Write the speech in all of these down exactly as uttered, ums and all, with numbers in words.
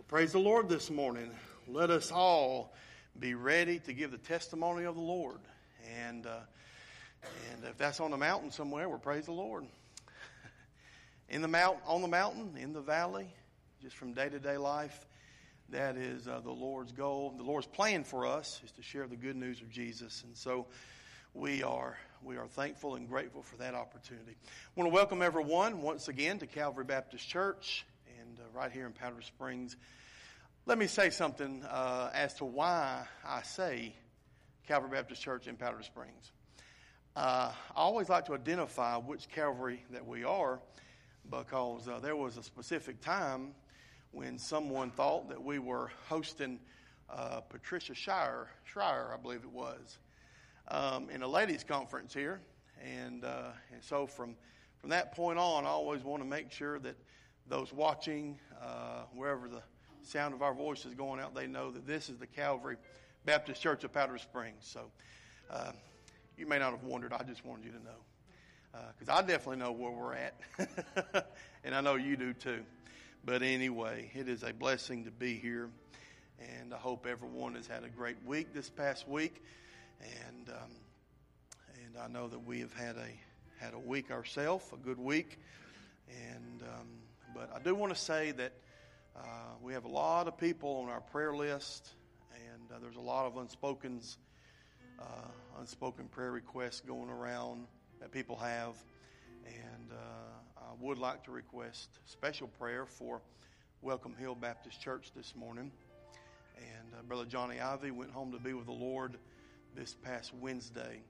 Well, praise the Lord this morning. Let us all be ready to give the testimony of the Lord. And uh, and if that's on the mountain somewhere, well, praise the Lord. In the mount, on the mountain, in the valley, just from day-to-day life, that is uh, the Lord's goal. The Lord's plan for us is to share the good news of Jesus. And so we are we are thankful and grateful for that opportunity. I want to welcome everyone once again to Calvary Baptist Church and uh, right here in Powder Springs. Let me say something uh, as to why I say Calvary Baptist Church in Powder Springs. Uh, I always like to identify which Calvary that we are, because uh, there was a specific time when someone thought that we were hosting uh, Patricia Shire, Schreier, I believe it was, um, in a ladies' conference here. And, uh, and so from, from that point on, I always want to make sure that those watching, uh, wherever the sound of our voice is going out, they know that this is the Calvary Baptist Church of Powder Springs. So uh, you may not have wondered. I just wanted you to know. Because uh, I definitely know where we're at. And I know you do too. But anyway, it is a blessing to be here. And I hope everyone has had a great week this past week. And um, and I know that we have had a had a week ourselves, a good week. And um, but I do want to say that uh, we have a lot of people on our prayer list. And uh, there's a lot of unspoken, uh, unspoken prayer requests going around that people have. And uh, I would like to request special prayer for Welcome Hill Baptist Church this morning. And uh, Brother Johnny Ivy went home to be with the Lord this past Wednesday.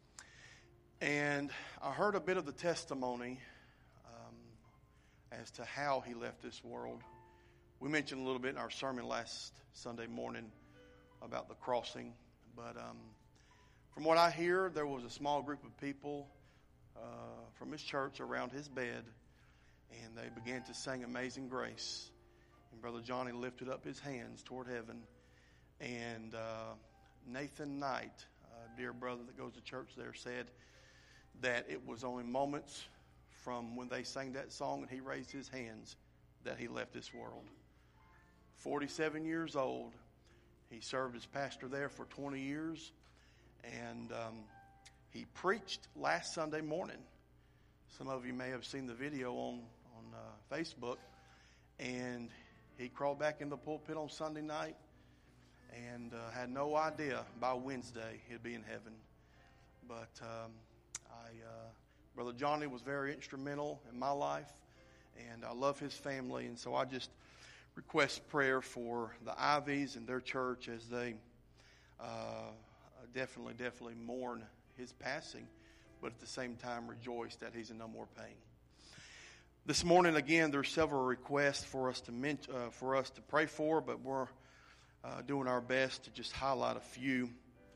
And I heard a bit of the testimony um, as to how he left this world. We mentioned a little bit in our sermon last Sunday morning about the crossing. But um, from what I hear, there was a small group of people uh, from his church around his bed, and they began to sing Amazing Grace. And Brother Johnny lifted up his hands toward heaven. And uh, Nathan Knight, a dear brother that goes to church there, said that it was only moments from when they sang that song and he raised his hands that he left this world. forty-seven years old. He served as pastor there for twenty years. And um, he preached last Sunday morning. Some of you may have seen the video on, on uh, Facebook. And he crawled back in the pulpit on Sunday night and uh, had no idea by Wednesday he'd be in heaven. But um, I, uh, Brother Johnny was very instrumental in my life. And I love his family. And so I just request prayer for the Ivies and their church as they uh, definitely, definitely mourn his passing, but at the same time rejoice that he's in no more pain. This morning, again, there's several requests for us to men- uh, for us to pray for, but we're uh, doing our best to just highlight a few.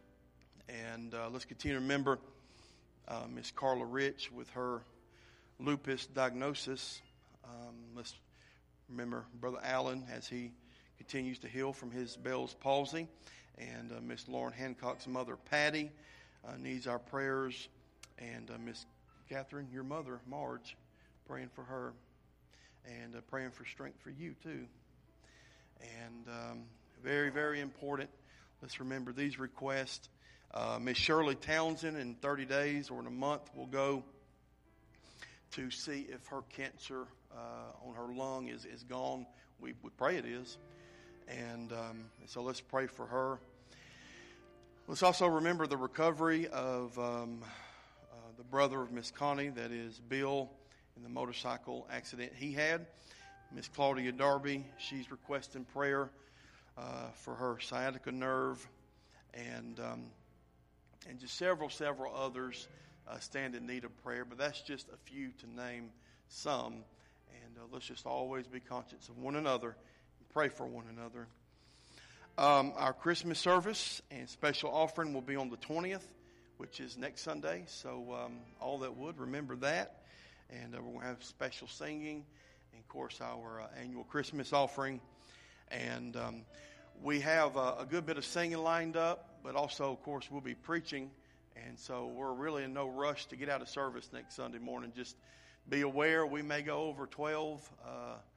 And uh, let's continue to remember uh, Miss Carla Rich with her lupus diagnosis. Um, let's remember Brother Allen as he continues to heal from his Bell's palsy. And uh, Miss Lauren Hancock's mother, Patty, uh, needs our prayers. And uh, Miss Catherine, your mother, Marge, praying for her. And uh, praying for strength for you, too. And um, very, very important. Let's remember these requests. Uh, Miss Shirley Townsend, in thirty days or in a month, will go to see if her cancer uh, on her lung is, is gone. We, we pray it is. And um, so let's pray for her. Let's also remember the recovery of um, uh, the brother of Miss Connie, that is Bill, in the motorcycle accident he had. Miss Claudia Darby, she's requesting prayer uh, for her sciatica nerve. And um, and just several, several others uh, stand in need of prayer. But that's just a few to name some. And uh, let's just always be conscious of one another. Pray for one another. Um, our Christmas service and special offering will be on the twentieth, which is next Sunday. So um, all that would, remember that. And uh, we're going to have special singing. And, of course, our uh, annual Christmas offering. And um, we have uh, a good bit of singing lined up. But also, of course, we'll be preaching. And so we're really in no rush to get out of service next Sunday morning. Just be aware we may go over twelve. Uh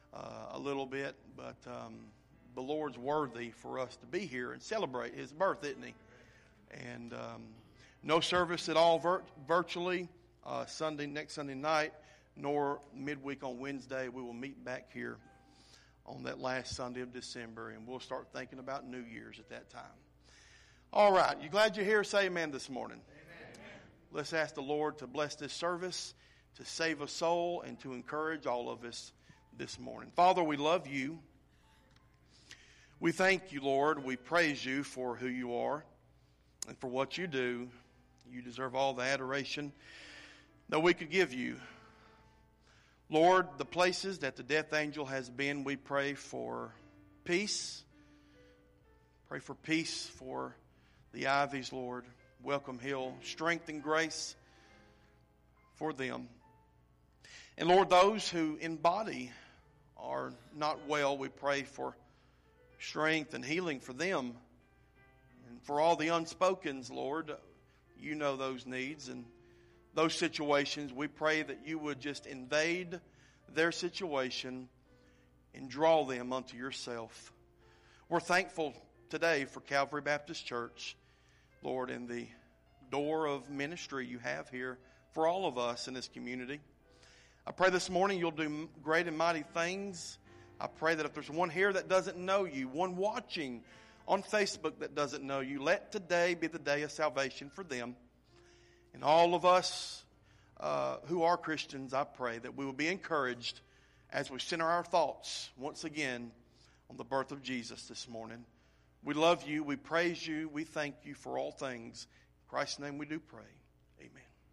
uh, a little bit, but um, the Lord's worthy for us to be here and celebrate His birth, isn't He? And um, no service at all vir- virtually uh, Sunday, next Sunday night, nor midweek on Wednesday. We will meet back here on that last Sunday of December, and we'll start thinking about New Year's at that time. All right, you glad you're here? Say amen this morning. Amen. Let's ask the Lord to bless this service, to save a soul, and to encourage all of us this morning. Father, we love you. We thank you, Lord. We praise you for who you are and for what you do. You deserve all the adoration that we could give you. Lord, the places that the death angel has been, we pray for peace. Pray for peace for the Ivies, Lord. Welcome Hill. Strength and grace for them. And Lord, those who in body are not well, we pray for strength and healing for them. And for all the unspokens, Lord, you know those needs and those situations. We pray that you would just invade their situation and draw them unto yourself. We're thankful today for Calvary Baptist Church, Lord, and the door of ministry you have here for all of us in this community. I pray this morning you'll do great and mighty things. I pray that if there's one here that doesn't know you, one watching on Facebook that doesn't know you, let today be the day of salvation for them. And all of us uh, who are Christians, I pray that we will be encouraged as we center our thoughts once again on the birth of Jesus this morning. We love you. We praise you. We thank you for all things. In Christ's name we do pray. Amen.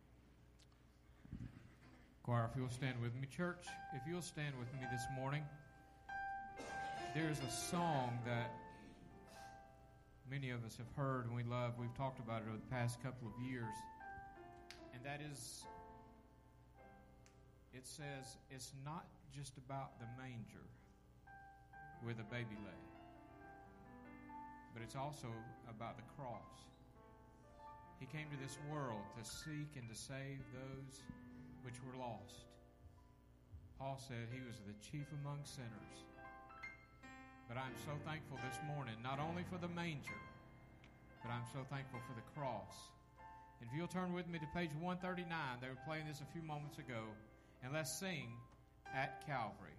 Choir, if you'll stand with me. Church, if you'll stand with me this morning. There's a song that many of us have heard and we love. We've talked about it over the past couple of years. And that is, it says, it's not just about the manger where the baby lay, but it's also about the cross. He came to this world to seek and to save those which were lost. Paul said he was the chief among sinners. But I'm so thankful this morning, not only for the manger, but I'm so thankful for the cross. And if you'll turn with me to page one thirty-nine, they were playing this a few moments ago, and let's sing At Calvary.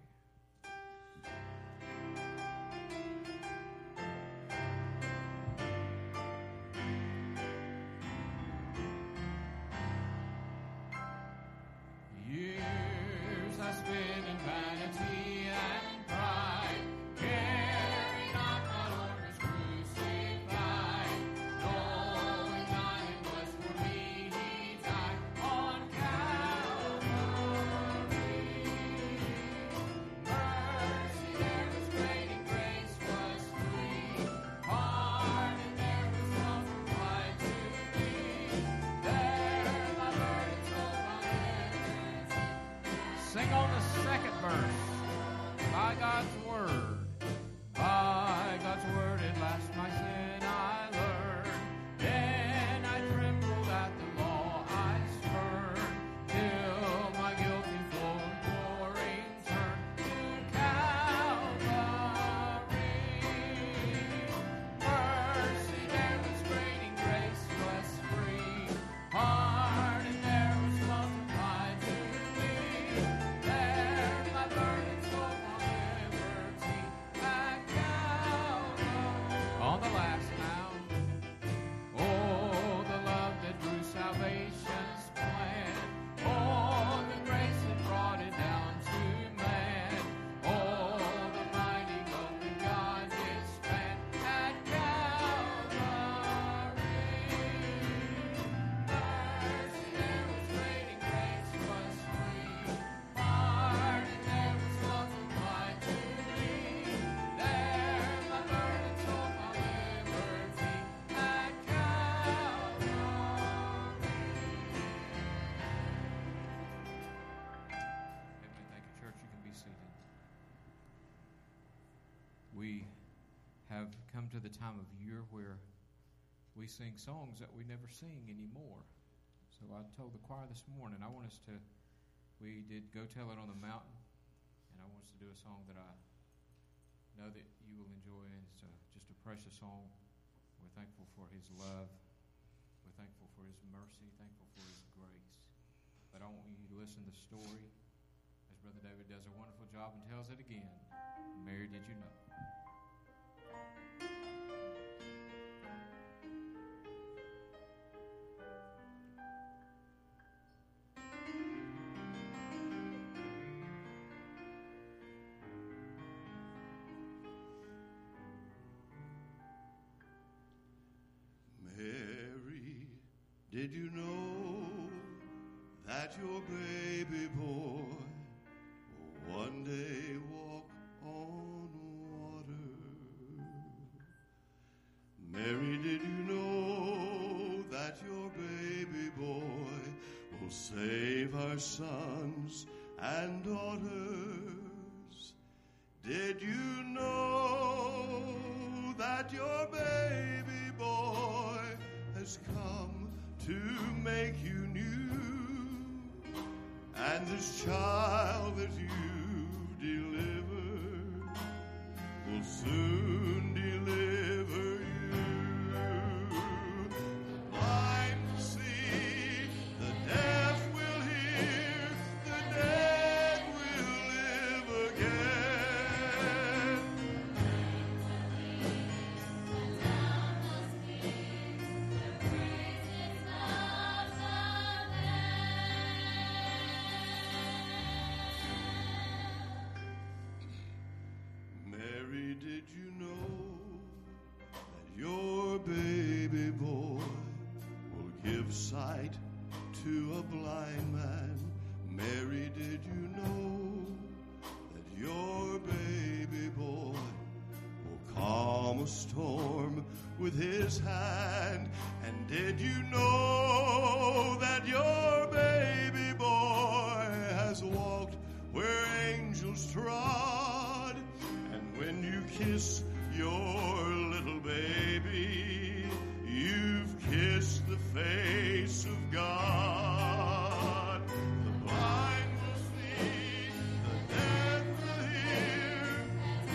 Years I spent in vanity and pride, caring not my Lord was crucified, knowing not it was for me He died on Calvary. Mercy there was great and grace was free, pardon there was multiplied to me. There my burdens hold my hands. Sing on the second verse. By God's word, by God's word at last my sin I learned. Then I trembled at the law I spurned, till my guilty flow imploring turned to Calvary. Mercy there was great and grace was free, pardon there was multiplied to me. There my burdens hold my liberty at Calvary. On the last now. Oh, the love that drew salvation's plan. Oh, the grace that brought it down to man. Oh, the mighty hope that God did span at Calvary. Mercy there was great and grace was free, pardon there was multiplied to me. There my burdens hold my liberty at Calvary. Heavenly, thank you, church. You can be seated. We have come to the time of year where we sing songs that we never sing anymore. So I told the choir this morning, I want us to, we did Go Tell It on the Mountain, and I I want us to do a song that I know that you will enjoy, and it's uh, just a precious song. We're thankful for His love. We're thankful for His mercy, thankful for His grace. But I want you to listen to the story as Brother David does a wonderful job and tells it again. Mary, did you know? Mary, did you know that your baby boy will one day walk on water? Mary, did you know that your baby boy will save our sons and daughters? Did you know that your baby boy has come to make you new? And this child that you delivered will soon deliver you. The blind will see, the deaf will hear, the dead will live again. Mary, did you know that your baby boy will give sight to a blind man? Mary, did you know that your baby boy will calm a storm with his hand? And did you know that your baby boy has walked where angels trod? And when you kiss your little baby, you've kissed the face of God. The blind will see, the dead will hear.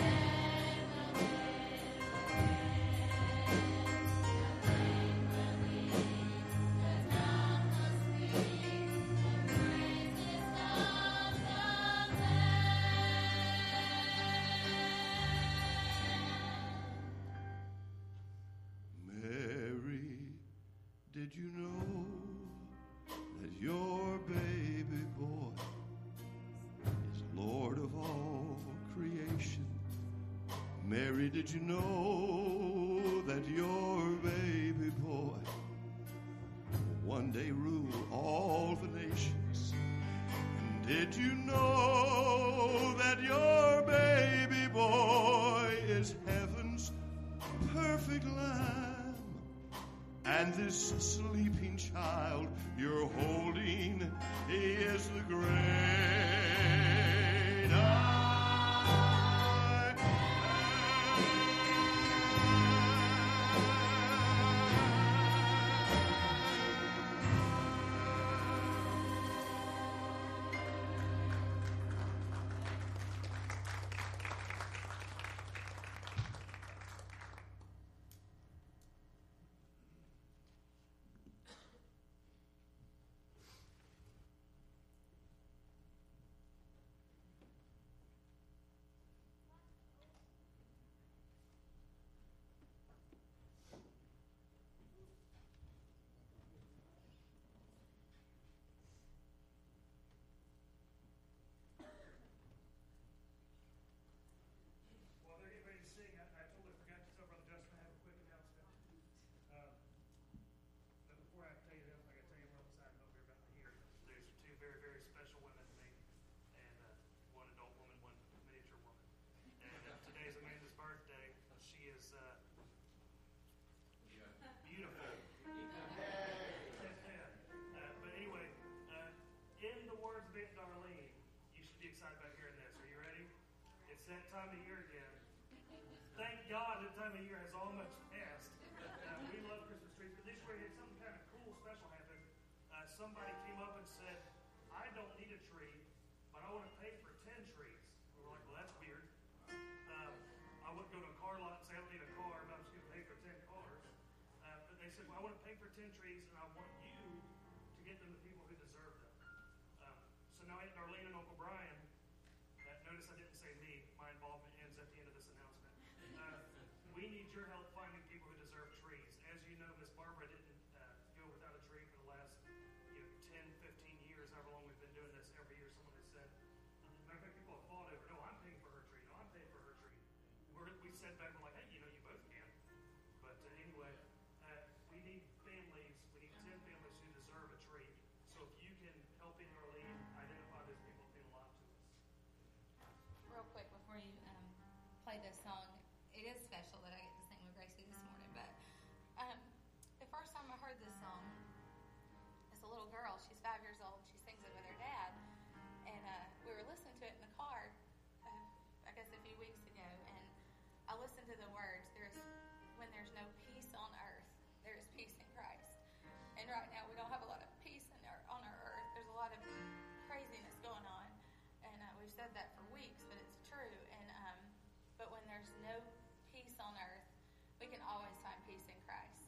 Mary, did you know that your baby boy is Lord of all creation? Mary, did you know that your baby boy will one day rule all the nations? And did you know that your baby boy is heaven's perfect lamb? And this sleeping child you're holding, he is the great I While they're getting ready to sing, I, I totally forgot to tell Brother Justin I have a quick announcement. Um, but before I tell you this, I got to tell you what else I know here about here. These are two very, very special women to me, and uh, one adult woman, one miniature woman. And uh, today's Amanda's birthday. She is uh, beautiful. Uh, but anyway, uh, in the words of Aunt Darlene, you should be excited about hearing this. Are you ready? It's that time of year again. Thank God that time of year has almost passed. Uh, we love Christmas trees, but this year we had something kind of cool, special happen. Uh, somebody came up and said, I don't need a tree, but I want to pay for ten trees. We were said, well, I want to pay for ten trees, and I want you to get them to people who deserve them. Um, so now Aunt Darlene and Uncle Brian, uh, notice I didn't say me. My involvement ends at the end of this announcement. Uh, we need your help finding people who deserve trees. As you know, Miss Barbara didn't uh, go without a tree for the last you know, ten, fifteen years, however long we've been doing this. Every year someone has said, matter of fact, people have fought over, no, I'm paying for her tree. No, I'm paying for her tree. We're, we said back, we're like, hey, you know, you both can. But uh, anyway, uh, we need families, we need ten families who deserve a tree. So if you can help in our lead, identify those people that mean a lot to us. Real quick, before you um, play this song, it is special that I get to sing with Gracie this morning, but um, the first time I heard this song, as a little girl, she's five years old, she sings it with her dad, and uh, we were listening to it in the car, uh, I guess a few weeks ago, and I listened to the words, there's when there's no peace on earth, there is peace in Christ. And right now we don't have a lot of peace in our, on our earth. There's a lot of craziness going on, and uh, we've said that for weeks, but it's true. And um, but when there's no peace on earth, we can always find peace in Christ.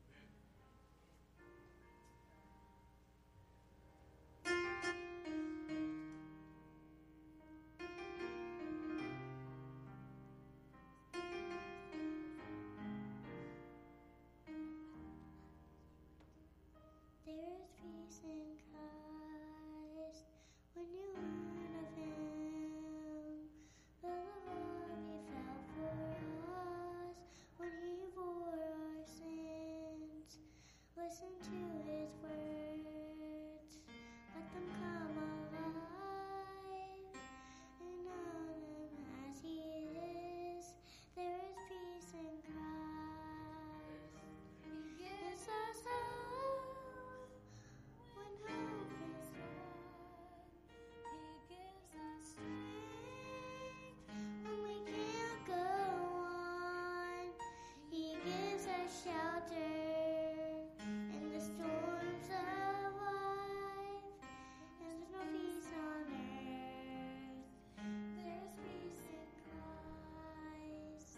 There is peace in Christ when you learn of Him. The love He felt for us when He bore our sins. Listen to His words, let them come alive, and know Him as He is. There is peace in Christ. He gives us hope when hope is gone. He gives us strength when we can't go on. He gives us shelter in the storms of life. And there's no peace on earth. There's peace in Christ.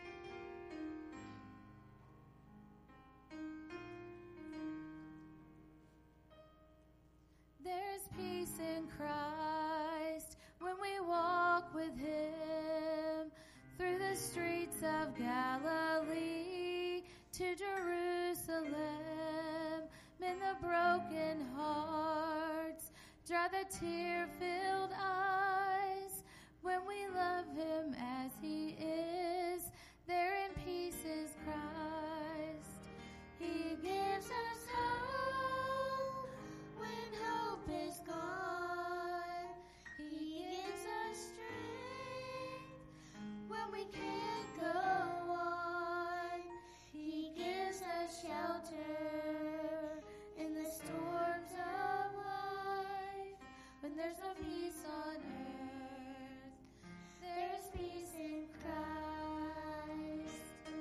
There's peace in Christ when we walk with Him through the streets of Galilee to Jerusalem. Mend the broken hearts, dry the tear-filled eyes. When we love Him as He is, therein peace is Christ. He gives us hope when hope is gone. He gives us strength when we can't go on. He gives us shelter in the storms of life. When there's no peace on earth, there's peace in Christ.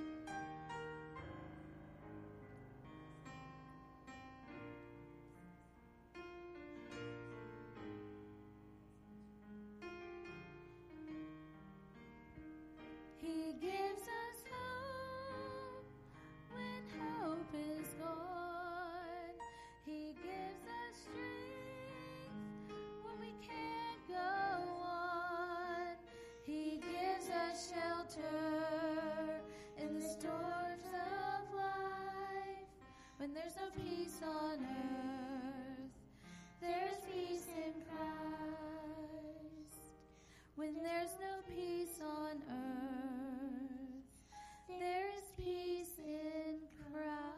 He gives us hope when hope is gone. He gives us strength when we can't go on. He gives us shelter in the storms of life. When there's no peace on earth, there's peace in Christ. When there's no peace on earth, there is peace in Christ.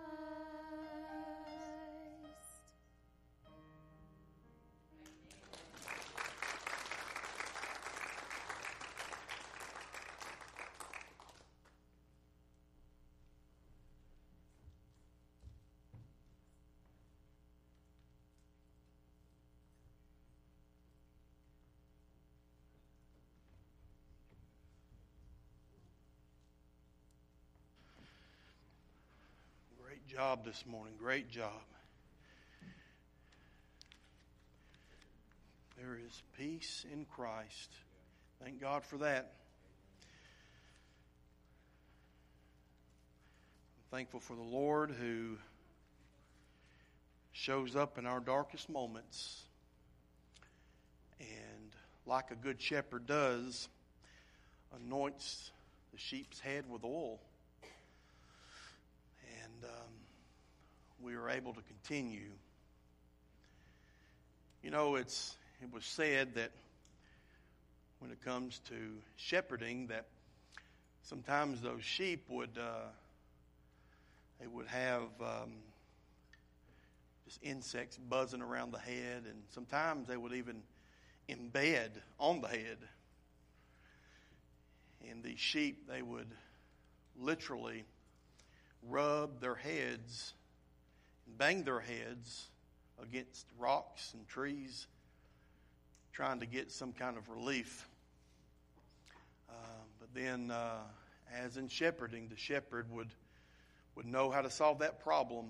Great job this morning. Great job. There is peace in Christ. Thank God for that. Thankful for the Lord who shows up in our darkest moments and, like a good shepherd does, anoints the sheep's head with oil. And um, we are able to continue. You know, it's it was said that when it comes to shepherding, that sometimes those sheep would uh, they would have um, just insects buzzing around the head, and sometimes they would even embed on the head. And these sheep, they would literally rub their heads and bang their heads against rocks and trees, trying to get some kind of relief. Uh, but then, uh, as in shepherding, the shepherd would would know how to solve that problem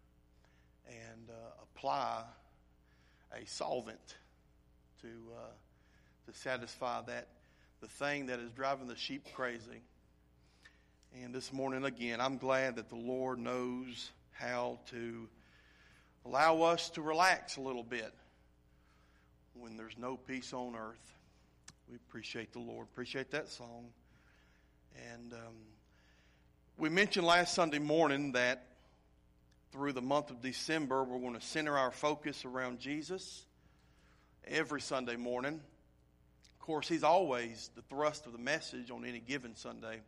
and uh, apply a solvent to uh, to satisfy that the thing that is driving the sheep crazy. And this morning, again, I'm glad that the Lord knows how to allow us to relax a little bit when there's no peace on earth. We appreciate the Lord. Appreciate that song. And um, we mentioned last Sunday morning that through the month of December, we're going to center our focus around Jesus every Sunday morning. Of course, He's always the thrust of the message on any given Sunday.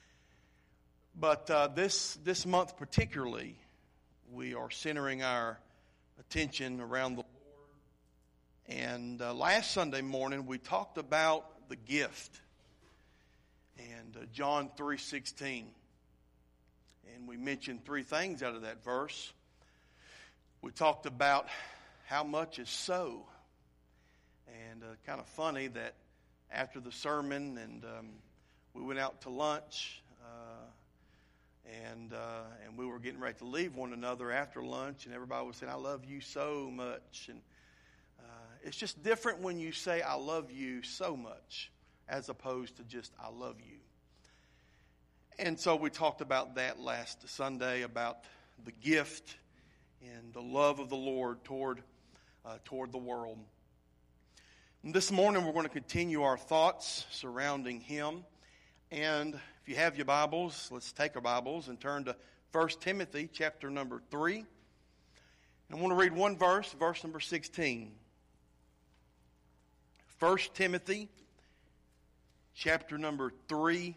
But uh, this this month particularly, we are centering our attention around the Lord. And uh, last Sunday morning, we talked about the gift and uh, John three sixteen. And we mentioned three things out of that verse. We talked about how much is so. And uh, kind of funny that after the sermon and um, we went out to lunch uh, and uh, and we were getting ready to leave one another after lunch, and everybody was saying, "I love you so much." And uh, it's just different when you say, "I love you so much," as opposed to just, "I love you." And so we talked about that last Sunday, about the gift and the love of the Lord toward uh, toward the world. And this morning we're going to continue our thoughts surrounding Him. And if you have your Bibles, let's take our Bibles and turn to First Timothy chapter number three. And I want to read one verse, verse number sixteen. First Timothy chapter number three,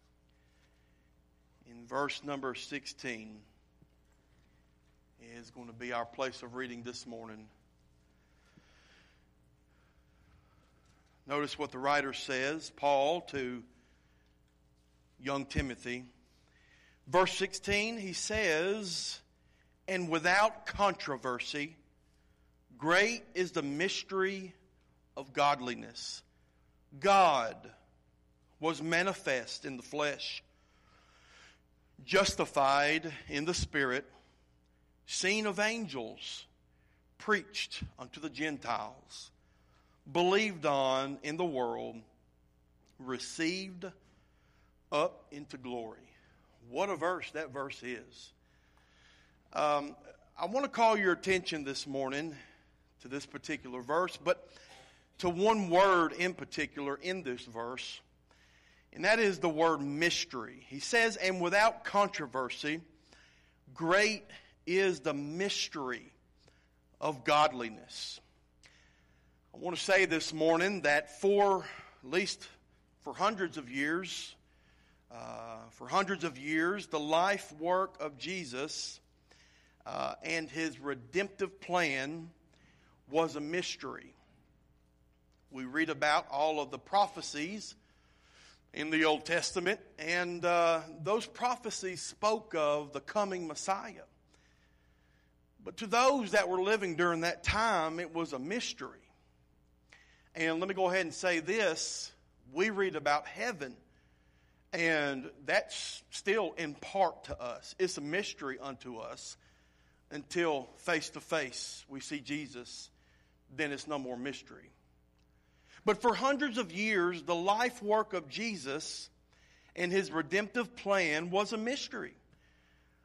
in verse number sixteen is going to be our place of reading this morning. Notice what the writer says, Paul, to young Timothy. Verse sixteen, he says, "And without controversy, great is the mystery of godliness. God was manifest in the flesh, justified in the Spirit, seen of angels, preached unto the Gentiles, believed on in the world, received up into glory." What a verse that verse is. Um, I want to call your attention this morning to this particular verse, but to one word in particular in this verse, and that is the word mystery. He says, "And without controversy, great is the mystery of godliness." I want to say this morning that for at least for hundreds of years, uh, for hundreds of years, the life work of Jesus uh, and His redemptive plan was a mystery. We read about all of the prophecies in the Old Testament, and uh, those prophecies spoke of the coming Messiah. But to those that were living during that time, it was a mystery. And let me go ahead and say this. We read about heaven, and that's still in part to us. It's a mystery unto us until face to face we see Jesus. Then it's no more mystery. But for hundreds of years, the life work of Jesus and His redemptive plan was a mystery.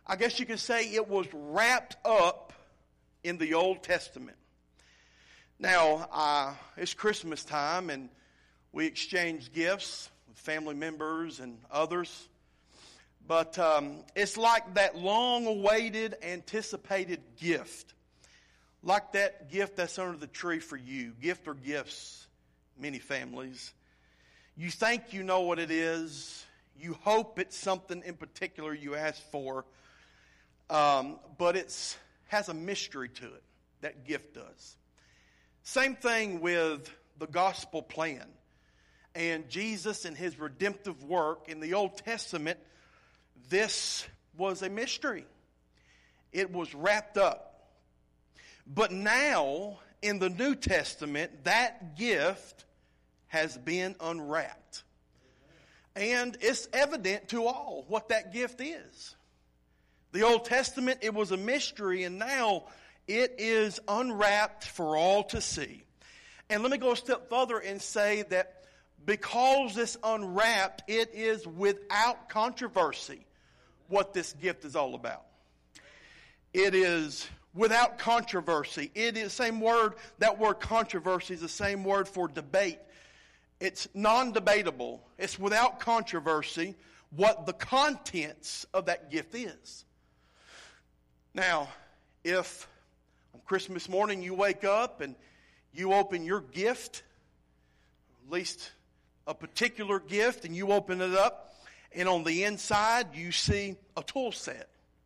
I guess you could say it was wrapped up in the Old Testament. Now, uh, it's Christmas time, and we exchange gifts with family members and others. But um, it's like that long-awaited, anticipated gift. Like that gift that's under the tree for you. Gift or gifts, many families. You think you know what it is. You hope it's something in particular you asked for. Um, but it has a mystery to it. That gift does. Same thing with the gospel plan. And Jesus and his redemptive work in the Old Testament, this was a mystery. It was wrapped up. But now, in the New Testament, that gift has been unwrapped. And it's evident to all what that gift is. The Old Testament, it was a mystery, and now it is unwrapped for all to see. And let me go a step further and say that because it's unwrapped, it is without controversy what this gift is all about. It is without controversy. It is the same word, that word controversy is the same word for debate. It's non-debatable. It's without controversy what the contents of that gift is. Now, if on Christmas morning you wake up and you open your gift, at least a particular gift, and you open it up, and on the inside you see a tool set.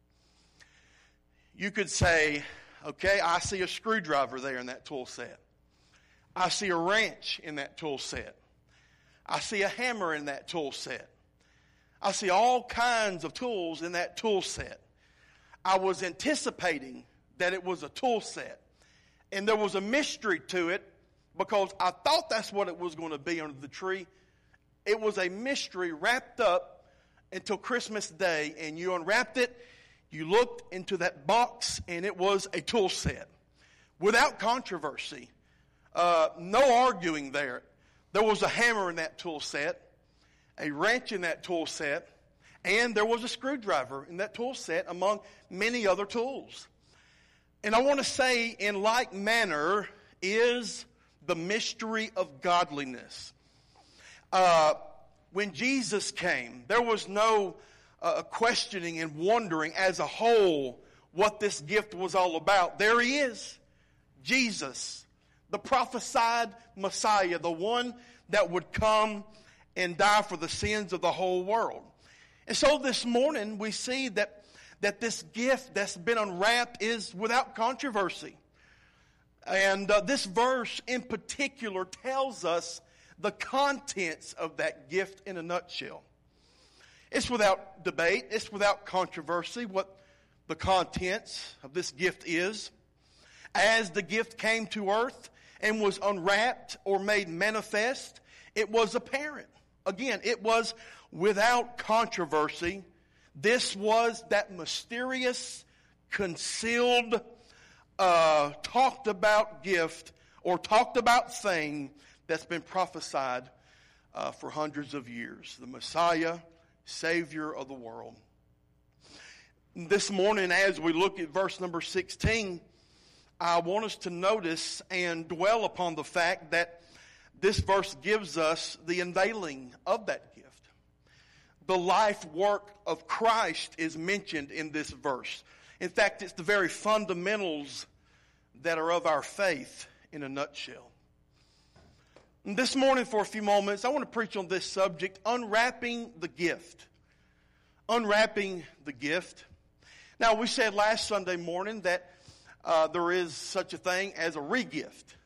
You could say, okay, I see a screwdriver there in that tool set. I see a wrench in that tool set. I see a hammer in that tool set. I see all kinds of tools in that tool set. I was anticipating that it was a tool set. And there was a mystery to it because I thought that's what it was going to be under the tree. It was a mystery wrapped up until Christmas Day, and you unwrapped it, you looked into that box, and it was a tool set. Without controversy. Uh, no arguing there. There was a hammer in that tool set, a wrench in that tool set, and there was a screwdriver in that tool set among many other tools. And I want to say, in like manner, is the mystery of godliness. Uh, when Jesus came, there was no uh, questioning and wondering as a whole what this gift was all about. There he is, Jesus, the prophesied Messiah, the one that would come and die for the sins of the whole world. And so this morning we see that, that this gift that's been unwrapped is without controversy. And uh, this verse in particular tells us the contents of that gift in a nutshell. It's without debate. It's without controversy what the contents of this gift is. As the gift came to earth and was unwrapped or made manifest, it was apparent. Again, it was without controversy. This was that mysterious, concealed, uh, talked about gift or talked about thing that's been prophesied uh, for hundreds of years. The Messiah, Savior of the world. This morning, as we look at verse number sixteen, I want us to notice and dwell upon the fact that this verse gives us the unveiling of that gift. The life work of Christ is mentioned in this verse. In fact, it's the very fundamentals that are of our faith in a nutshell. And this morning, for a few moments, I want to preach on this subject, unwrapping the gift. Unwrapping the gift. Now, we said last Sunday morning that uh, there is such a thing as a re-gift.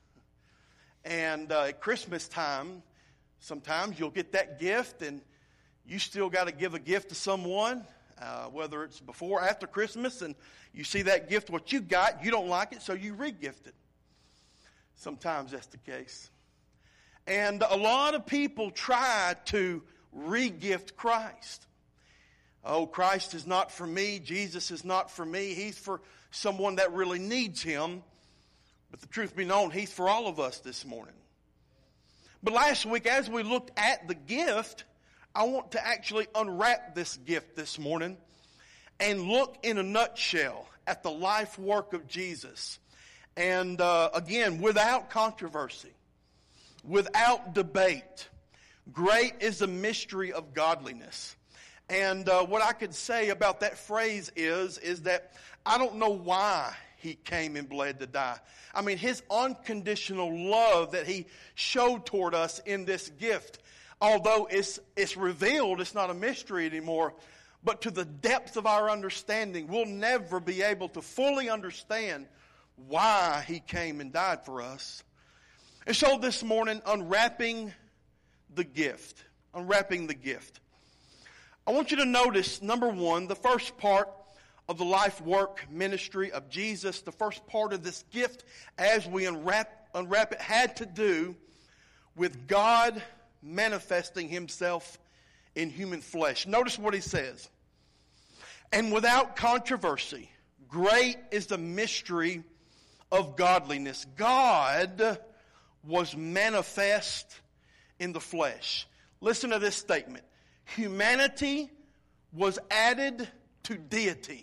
And uh, at Christmas time, sometimes you'll get that gift and you still got to give a gift to someone, uh, whether it's before or after Christmas, and you see that gift, what you got, you don't like it, so you re-gift it. Sometimes that's the case. And a lot of people try to re-gift Christ. Oh, Christ is not for me. Jesus is not for me. He's for someone that really needs him. But the truth be known, he's for all of us this morning. But last week, as we looked at the gift, I want to actually unwrap this gift this morning and look in a nutshell at the life work of Jesus. And uh, again, without controversy, without debate, great is the mystery of godliness. And uh, what I could say about that phrase is, is that I don't know why he came and bled to die. I mean, his unconditional love that he showed toward us in this gift, although it's, it's revealed, it's not a mystery anymore, but to the depth of our understanding, we'll never be able to fully understand why he came and died for us. And so this morning, unwrapping the gift, unwrapping the gift. I want you to notice, number one, the first part of the life work ministry of Jesus, the first part of this gift as we unwrap, unwrap it had to do with God manifesting himself in human flesh. Notice what he says. And without controversy, great is the mystery of godliness. God was manifest in the flesh. Listen to this statement. Humanity was added to deity.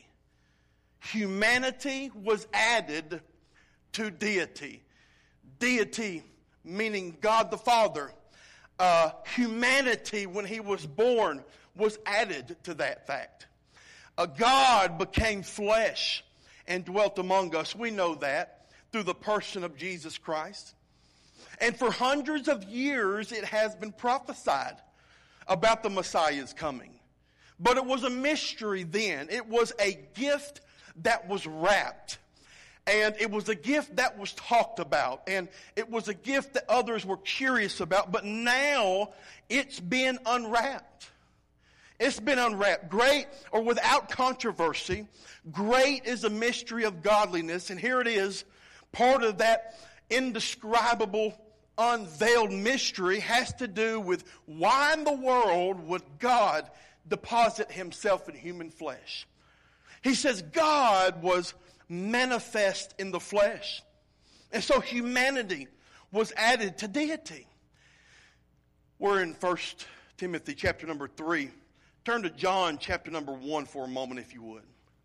Humanity was added to deity. Deity meaning God the Father. Uh, humanity, when he was born, was added to that fact. Uh, God became flesh and dwelt among us. We know that through the person of Jesus Christ. And for hundreds of years it has been prophesied about the Messiah's coming. But it was a mystery then. It was a gift that was wrapped. And it was a gift that was talked about. And it was a gift that others were curious about. But now it's been unwrapped. It's been unwrapped. Great, or without controversy, great is the mystery of godliness. And here it is. Part of that indescribable, unveiled mystery has to do with why in the world would God deposit himself in human flesh. He says God was manifest in the flesh. And so humanity was added to deity. We're in First Timothy chapter number three. Turn to John chapter number one for a moment if you would.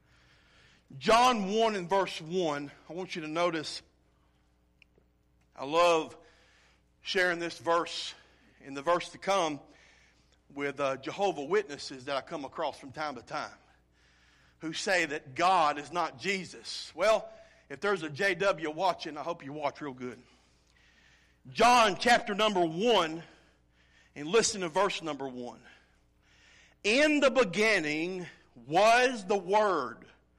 John one and verse one. I want you to notice, I love sharing this verse in the verse to come with uh, Jehovah's Witnesses that I come across from time to time who say that God is not Jesus. Well, if there's a J W watching, I hope you watch real good. John chapter number one, and listen to verse number one. In the beginning was the Word,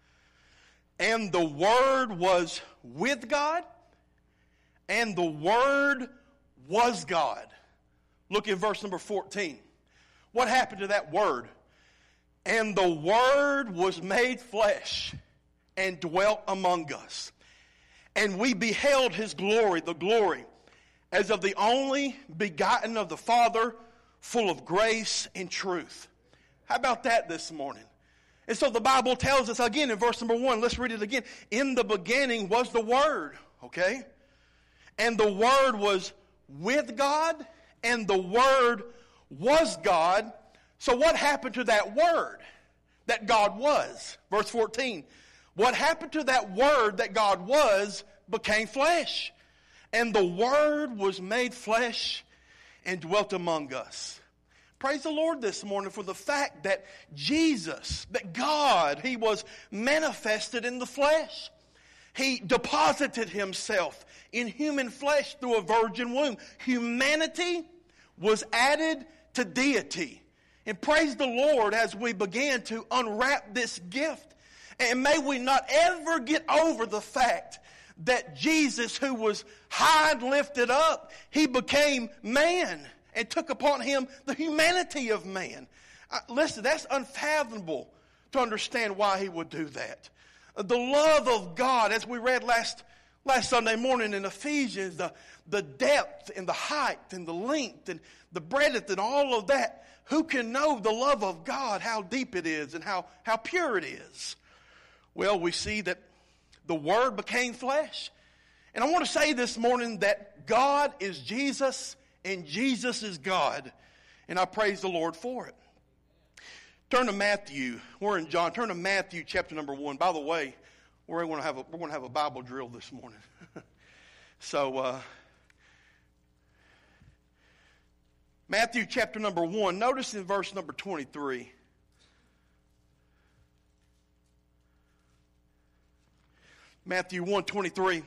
and the Word was with God, and the Word was God. Look at verse number fourteen. What happened to that Word? And the Word was made flesh and dwelt among us. And we beheld his glory, the glory, as of the only begotten of the Father, full of grace and truth. How about that this morning? And so the Bible tells us again in verse number one, let's read it again. In the beginning was the Word, okay? And the Word was with God, and the Word was God. So what happened to that Word that God was? Verse fourteen. What happened to that Word that God was became flesh. And the Word was made flesh and dwelt among us. Praise the Lord this morning for the fact that Jesus, that God, he was manifested in the flesh. He deposited himself in human flesh through a virgin womb. Humanity was added to deity. And praise the Lord as we begin to unwrap this gift. And may we not ever get over the fact that Jesus, who was high and lifted up, he became man and took upon him the humanity of man. Uh, listen, that's unfathomable to understand why he would do that. Uh, the love of God, as we read last last Sunday morning in Ephesians, the, the depth and the height and the length and the breadth and all of that. Who can know the love of God, how deep it is and how, how pure it is? Well, we see that the Word became flesh. And I want to say this morning that God is Jesus and Jesus is God. And I praise the Lord for it. Turn to Matthew. We're in John. Turn to Matthew chapter number one. By the way, we're going to have a, we're going to have a Bible drill this morning. so, uh, Matthew chapter number one. Notice in verse number twenty-three. Matthew one twenty-three.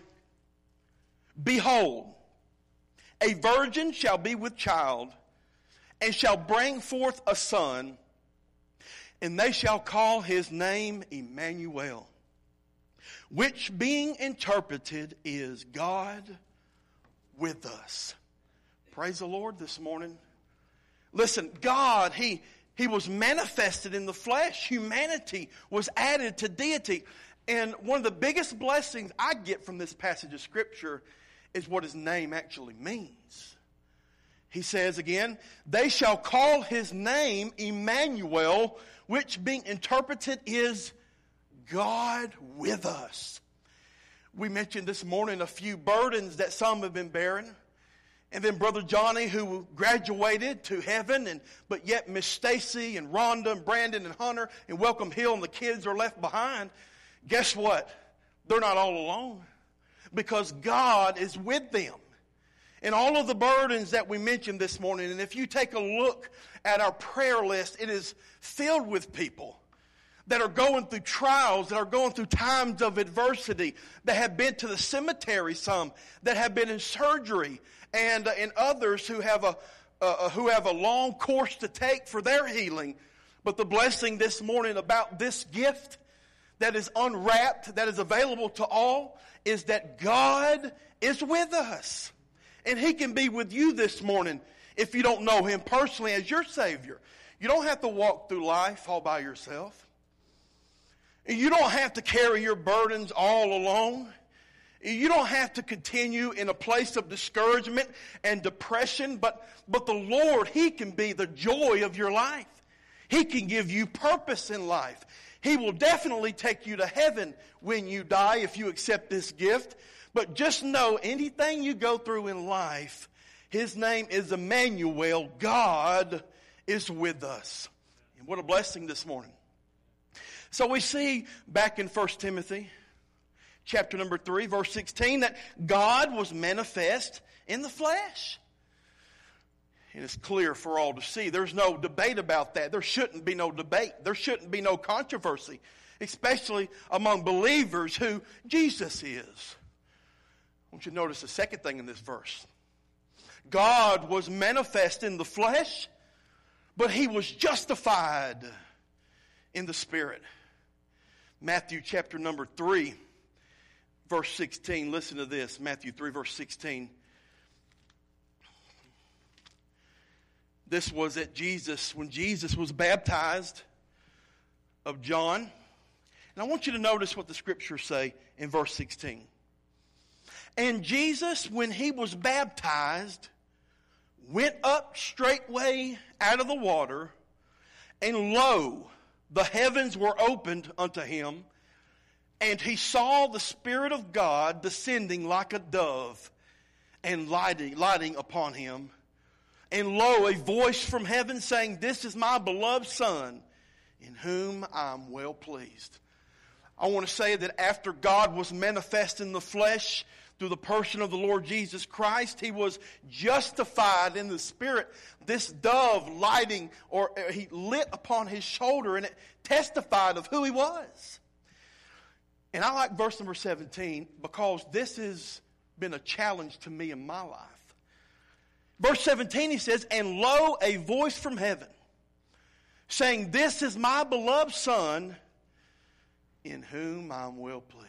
Behold, a virgin shall be with child, and shall bring forth a son, and they shall call his name Emmanuel, which being interpreted is God with us. Praise the Lord this morning. Listen, God, He, He was manifested in the flesh. Humanity was added to deity. And one of the biggest blessings I get from this passage of Scripture is what His name actually means. He says again, they shall call His name Emmanuel, which being interpreted is God with us. We mentioned this morning a few burdens that some have been bearing. And then Brother Johnny, who graduated to heaven, and but yet Miss Stacy and Rhonda and Brandon and Hunter and Welcome Hill and the kids are left behind. Guess what? They're not all alone, because God is with them. And all of the burdens that we mentioned this morning, and if you take a look at our prayer list, it is filled with people that are going through trials, that are going through times of adversity, that have been to the cemetery, some that have been in surgery, and, uh, and others who have a uh, who have a long course to take for their healing. But the blessing this morning about this gift that is unwrapped, that is available to all, is that God is with us. And He can be with you this morning if you don't know Him personally as your Savior. You don't have to walk through life all by yourself. You don't have to carry your burdens all alone. You don't have to continue in a place of discouragement and depression. But, but the Lord, He can be the joy of your life. He can give you purpose in life. He will definitely take you to heaven when you die if you accept this gift. But just know, anything you go through in life, His name is Emmanuel. God is with us. And what a blessing this morning. So we see back in First Timothy chapter number three, verse sixteen, that God was manifest in the flesh. And it's clear for all to see. There's no debate about that. There shouldn't be no debate. There shouldn't be no controversy, especially among believers who Jesus is. I want you to notice the second thing in this verse. God was manifest in the flesh, but He was justified in the Spirit. Matthew chapter number three, verse sixteen. Listen to this. Matthew three, verse sixteen. This was at Jesus, when Jesus was baptized of John. And I want you to notice what the Scriptures say in verse sixteen. And Jesus, when He was baptized, went up straightway out of the water, and lo, the heavens were opened unto Him, and He saw the Spirit of God descending like a dove and lighting, lighting upon Him. And lo, a voice from heaven saying, This is my beloved Son, in whom I am well pleased. I want to say that after God was manifest in the flesh through the person of the Lord Jesus Christ, He was justified in the Spirit. This dove lighting, or He lit upon His shoulder, and it testified of who He was. And I like verse number seventeen because this has been a challenge to me in my life. Verse seventeen, He says, And lo, a voice from heaven, saying, This is my beloved Son, in whom I am well pleased.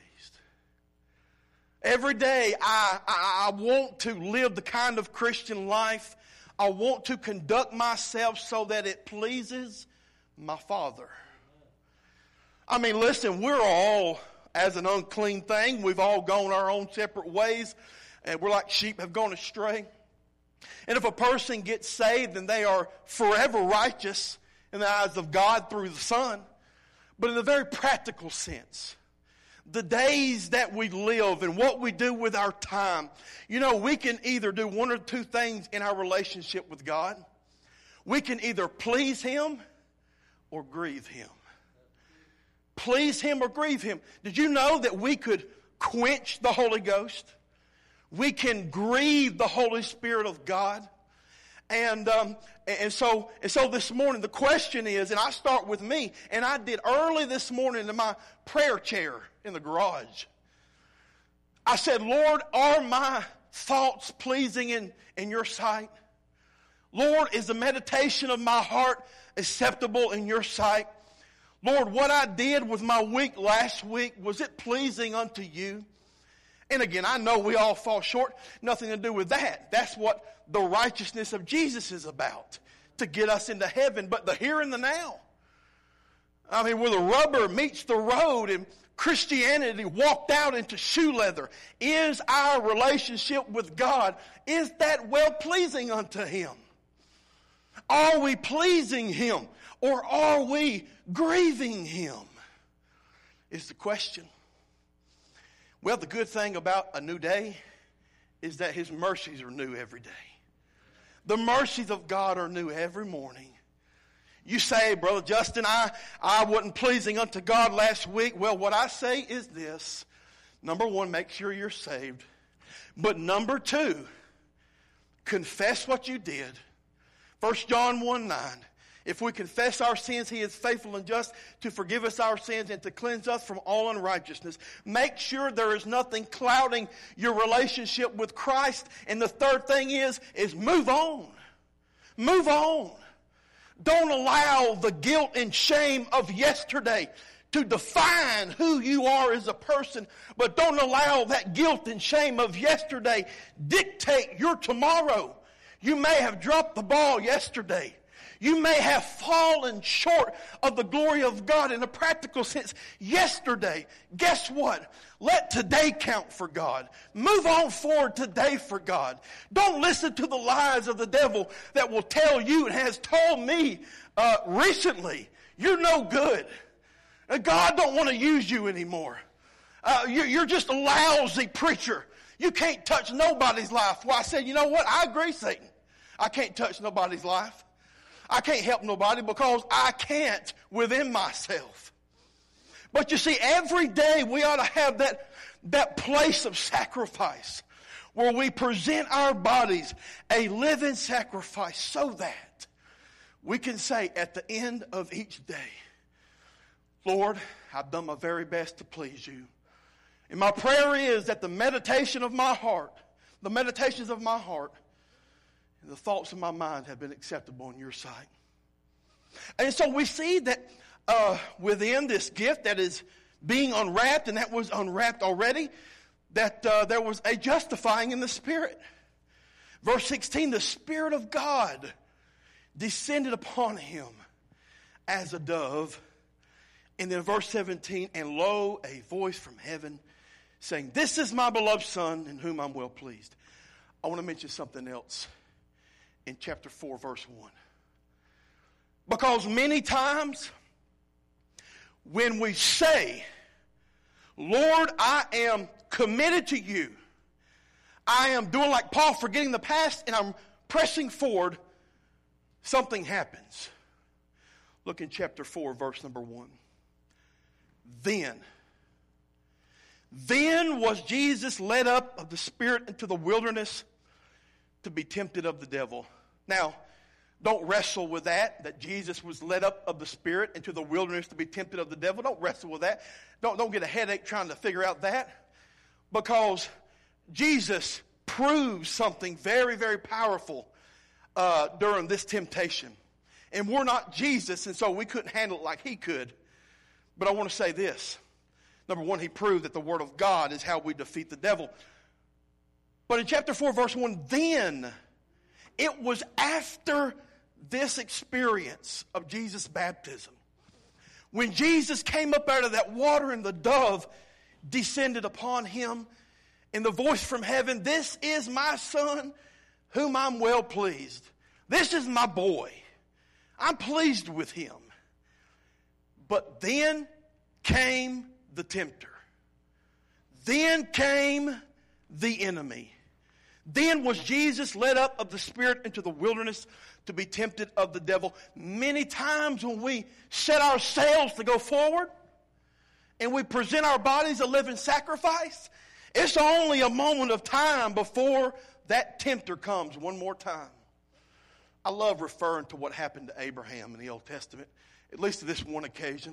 Every day I, I, I want to live the kind of Christian life. I want to conduct myself so that it pleases my Father. I mean, listen, we're all, as an unclean thing, we've all gone our own separate ways, and we're like sheep have gone astray. And if a person gets saved, then they are forever righteous in the eyes of God through the Son. But in a very practical sense, the days that we live and what we do with our time, you know, we can either do one or two things in our relationship with God. We can either please Him or grieve him. Please him or grieve him. Did you know that we could quench the Holy Ghost? We can grieve the Holy Spirit of God. And um, and so and so this morning the question is, and I start with me, and I did early this morning in my prayer chair in the garage. I said, Lord, are my thoughts pleasing in, in your sight? Lord, is the meditation of my heart acceptable in your sight? Lord, what I did with my week last week, was it pleasing unto you? And again, I know we all fall short. Nothing to do with that. That's what the righteousness of Jesus is about, to get us into heaven. But the here and the now. I mean, where the rubber meets the road and Christianity walked out into shoe leather. Is our relationship with God, is that well pleasing unto him? Are we pleasing him, or are we grieving him? Is the question. Well, the good thing about a new day is that his mercies are new every day. The mercies of God are new every morning. You say, Brother Justin, I, I wasn't pleasing unto God last week. Well, what I say is this. Number one, make sure you're saved. But number two, confess what you did. First John one nine. If we confess our sins, he is faithful and just to forgive us our sins and to cleanse us from all unrighteousness. Make sure there is nothing clouding your relationship with Christ. And the third thing is, is move on. Move on. Don't allow the guilt and shame of yesterday to define who you are as a person. But don't allow that guilt and shame of yesterday dictate your tomorrow. You may have dropped the ball yesterday. You may have fallen short of the glory of God in a practical sense yesterday. Guess what? Let today count for God. Move on forward today for God. Don't listen to the lies of the devil that will tell you and has told me uh, recently, you're no good. God don't want to use you anymore. Uh, you're, you're just a lousy preacher. You can't touch nobody's life. Well, I said, you know what? I agree, Satan. I can't touch nobody's life. I can't help nobody because I can't within myself. But you see, every day we ought to have that, that place of sacrifice where we present our bodies a living sacrifice so that we can say at the end of each day, Lord, I've done my very best to please you. And my prayer is that the meditation of my heart, the meditations of my heart, and the thoughts of my mind have been acceptable in your sight. And so we see that uh, within this gift that is being unwrapped, and that was unwrapped already, that uh, there was a justifying in the Spirit. Verse sixteen, the Spirit of God descended upon him as a dove. And then verse seventeen, and lo, a voice from heaven saying, this is my beloved Son in whom I'm well pleased. I want to mention something else in chapter four, verse one. Because many times when we say, Lord, I am committed to you. I am doing like Paul, forgetting the past, and I'm pressing forward, something happens. Look in chapter four, verse number one. Then, then was Jesus led up of the Spirit into the wilderness to be tempted of the devil. Now, don't wrestle with that, that Jesus was led up of the Spirit into the wilderness to be tempted of the devil. Don't wrestle with that. Don't, don't get a headache trying to figure out that. Because Jesus proves something very, very powerful uh, during this temptation. And we're not Jesus, and so we couldn't handle it like he could. But I want to say this. Number one, he proved that the Word of God is how we defeat the devil. But in chapter four, verse one, then it was after this experience of Jesus' baptism, when Jesus came up out of that water and the dove descended upon him, and the voice from heaven, this is my Son whom I'm well pleased. This is my boy. I'm pleased with him. But then came the tempter. Then came the enemy. Then was Jesus led up of the Spirit into the wilderness to be tempted of the devil. Many times when we set ourselves to go forward and we present our bodies a living sacrifice, it's only a moment of time before that tempter comes one more time. I love referring to what happened to Abraham in the Old Testament, at least to this one occasion.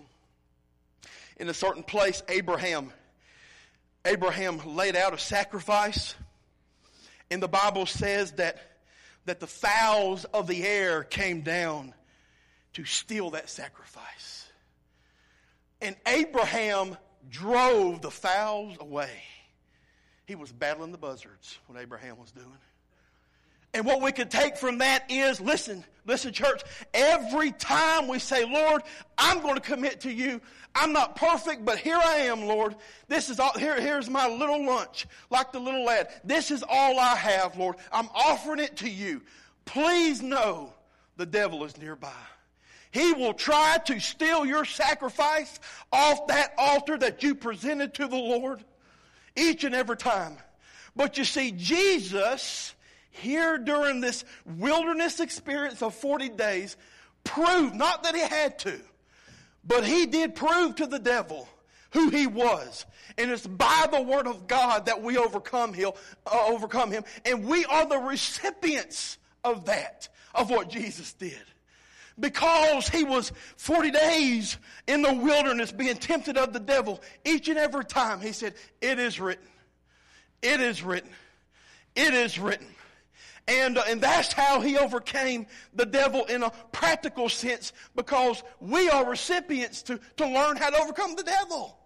In a certain place, Abraham, Abraham laid out a sacrifice, and the Bible says that, that the fowls of the air came down to steal that sacrifice. And Abraham drove the fowls away. He was battling the buzzards, what Abraham was doing. And what we could take from that is, listen, listen, church, every time we say, Lord, I'm going to commit to you. I'm not perfect, but here I am, Lord. This is all, here, here's my little lunch, like the little lad. This is all I have, Lord. I'm offering it to you. Please know the devil is nearby. He will try to steal your sacrifice off that altar that you presented to the Lord each and every time. But you see, Jesus, here during this wilderness experience of forty days, proved, not that he had to, but he did prove to the devil who he was. And it's by the word of God that we overcome him, uh, overcome him. And we are the recipients of that, of what Jesus did. Because he was forty days in the wilderness being tempted of the devil, each and every time he said, it is written. It is written. It is written. And, uh, and that's how he overcame the devil in a practical sense, because we are recipients to, to learn how to overcome the devil.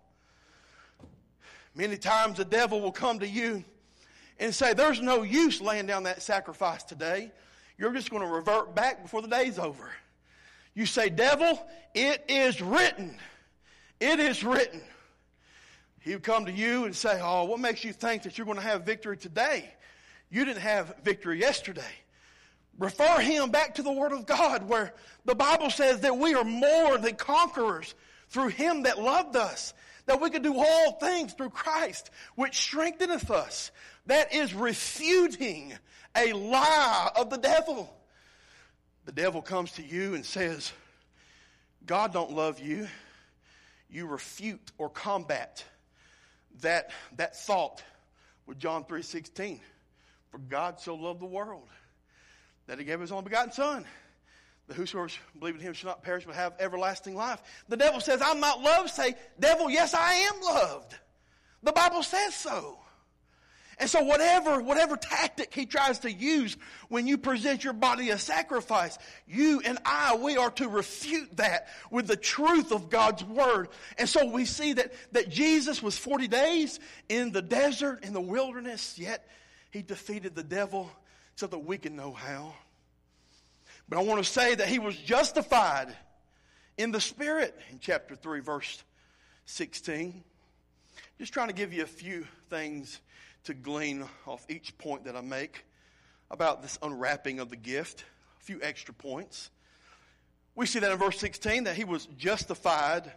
Many times the devil will come to you and say, there's no use laying down that sacrifice today. You're just going to revert back before the day's over. You say, devil, it is written. It is written. He'll come to you and say, oh, what makes you think that you're going to have victory today? You didn't have victory yesterday. Refer him back to the Word of God, where the Bible says that we are more than conquerors through him that loved us, that we can do all things through Christ, which strengtheneth us. That is refuting a lie of the devil. The devil comes to you and says, God don't love you. You refute or combat that, that thought with John three sixteen. For God so loved the world that he gave his only begotten Son, that whosoever believe in him shall not perish but have everlasting life. The devil says, I'm not loved. Say, devil, yes, I am loved. The Bible says so. And so whatever, whatever tactic he tries to use when you present your body as sacrifice, you and I, we are to refute that with the truth of God's Word. And so we see that, that Jesus was forty days in the desert, in the wilderness, yet he defeated the devil so that we can know how. But I want to say that he was justified in the Spirit in chapter three, verse sixteen. Just trying to give you a few things to glean off each point that I make about this unwrapping of the gift. A few extra points. We see that in verse sixteen, that he was justified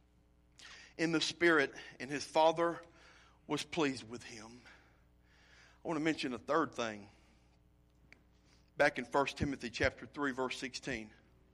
in the Spirit and his Father was pleased with him. I want to mention a third thing. Back in First Timothy chapter three, verse sixteen.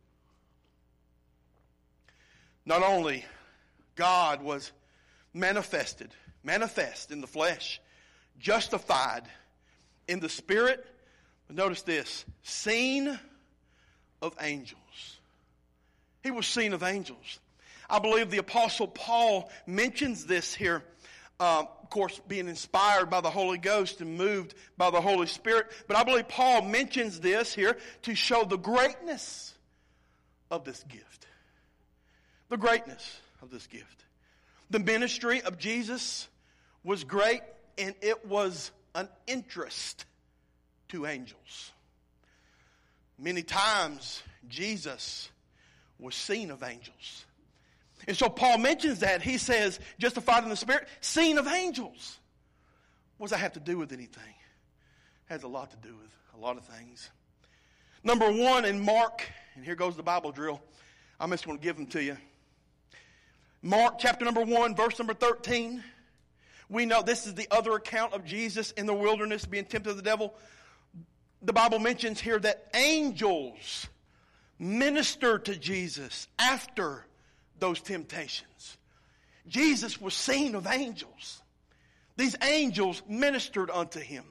Not only God was manifested, manifest in the flesh, justified in the Spirit, but notice this, seen of angels. He was seen of angels. I believe the Apostle Paul mentions this here. Um, of course, being inspired by the Holy Ghost and moved by the Holy Spirit. But I believe Paul mentions this here to show the greatness of this gift. The greatness of this gift. The ministry of Jesus was great, and it was an interest to angels. Many times, Jesus was seen of angels. And so Paul mentions that. He says, justified in the Spirit, seen of angels. What does that have to do with anything? It has a lot to do with a lot of things. Number one, in Mark, and here goes the Bible drill. I'm just going to give them to you. Mark chapter number one, verse number thirteen. We know this is the other account of Jesus in the wilderness being tempted of the devil. The Bible mentions here that angels ministered to Jesus after those temptations. Jesus was seen of angels. These angels ministered unto him.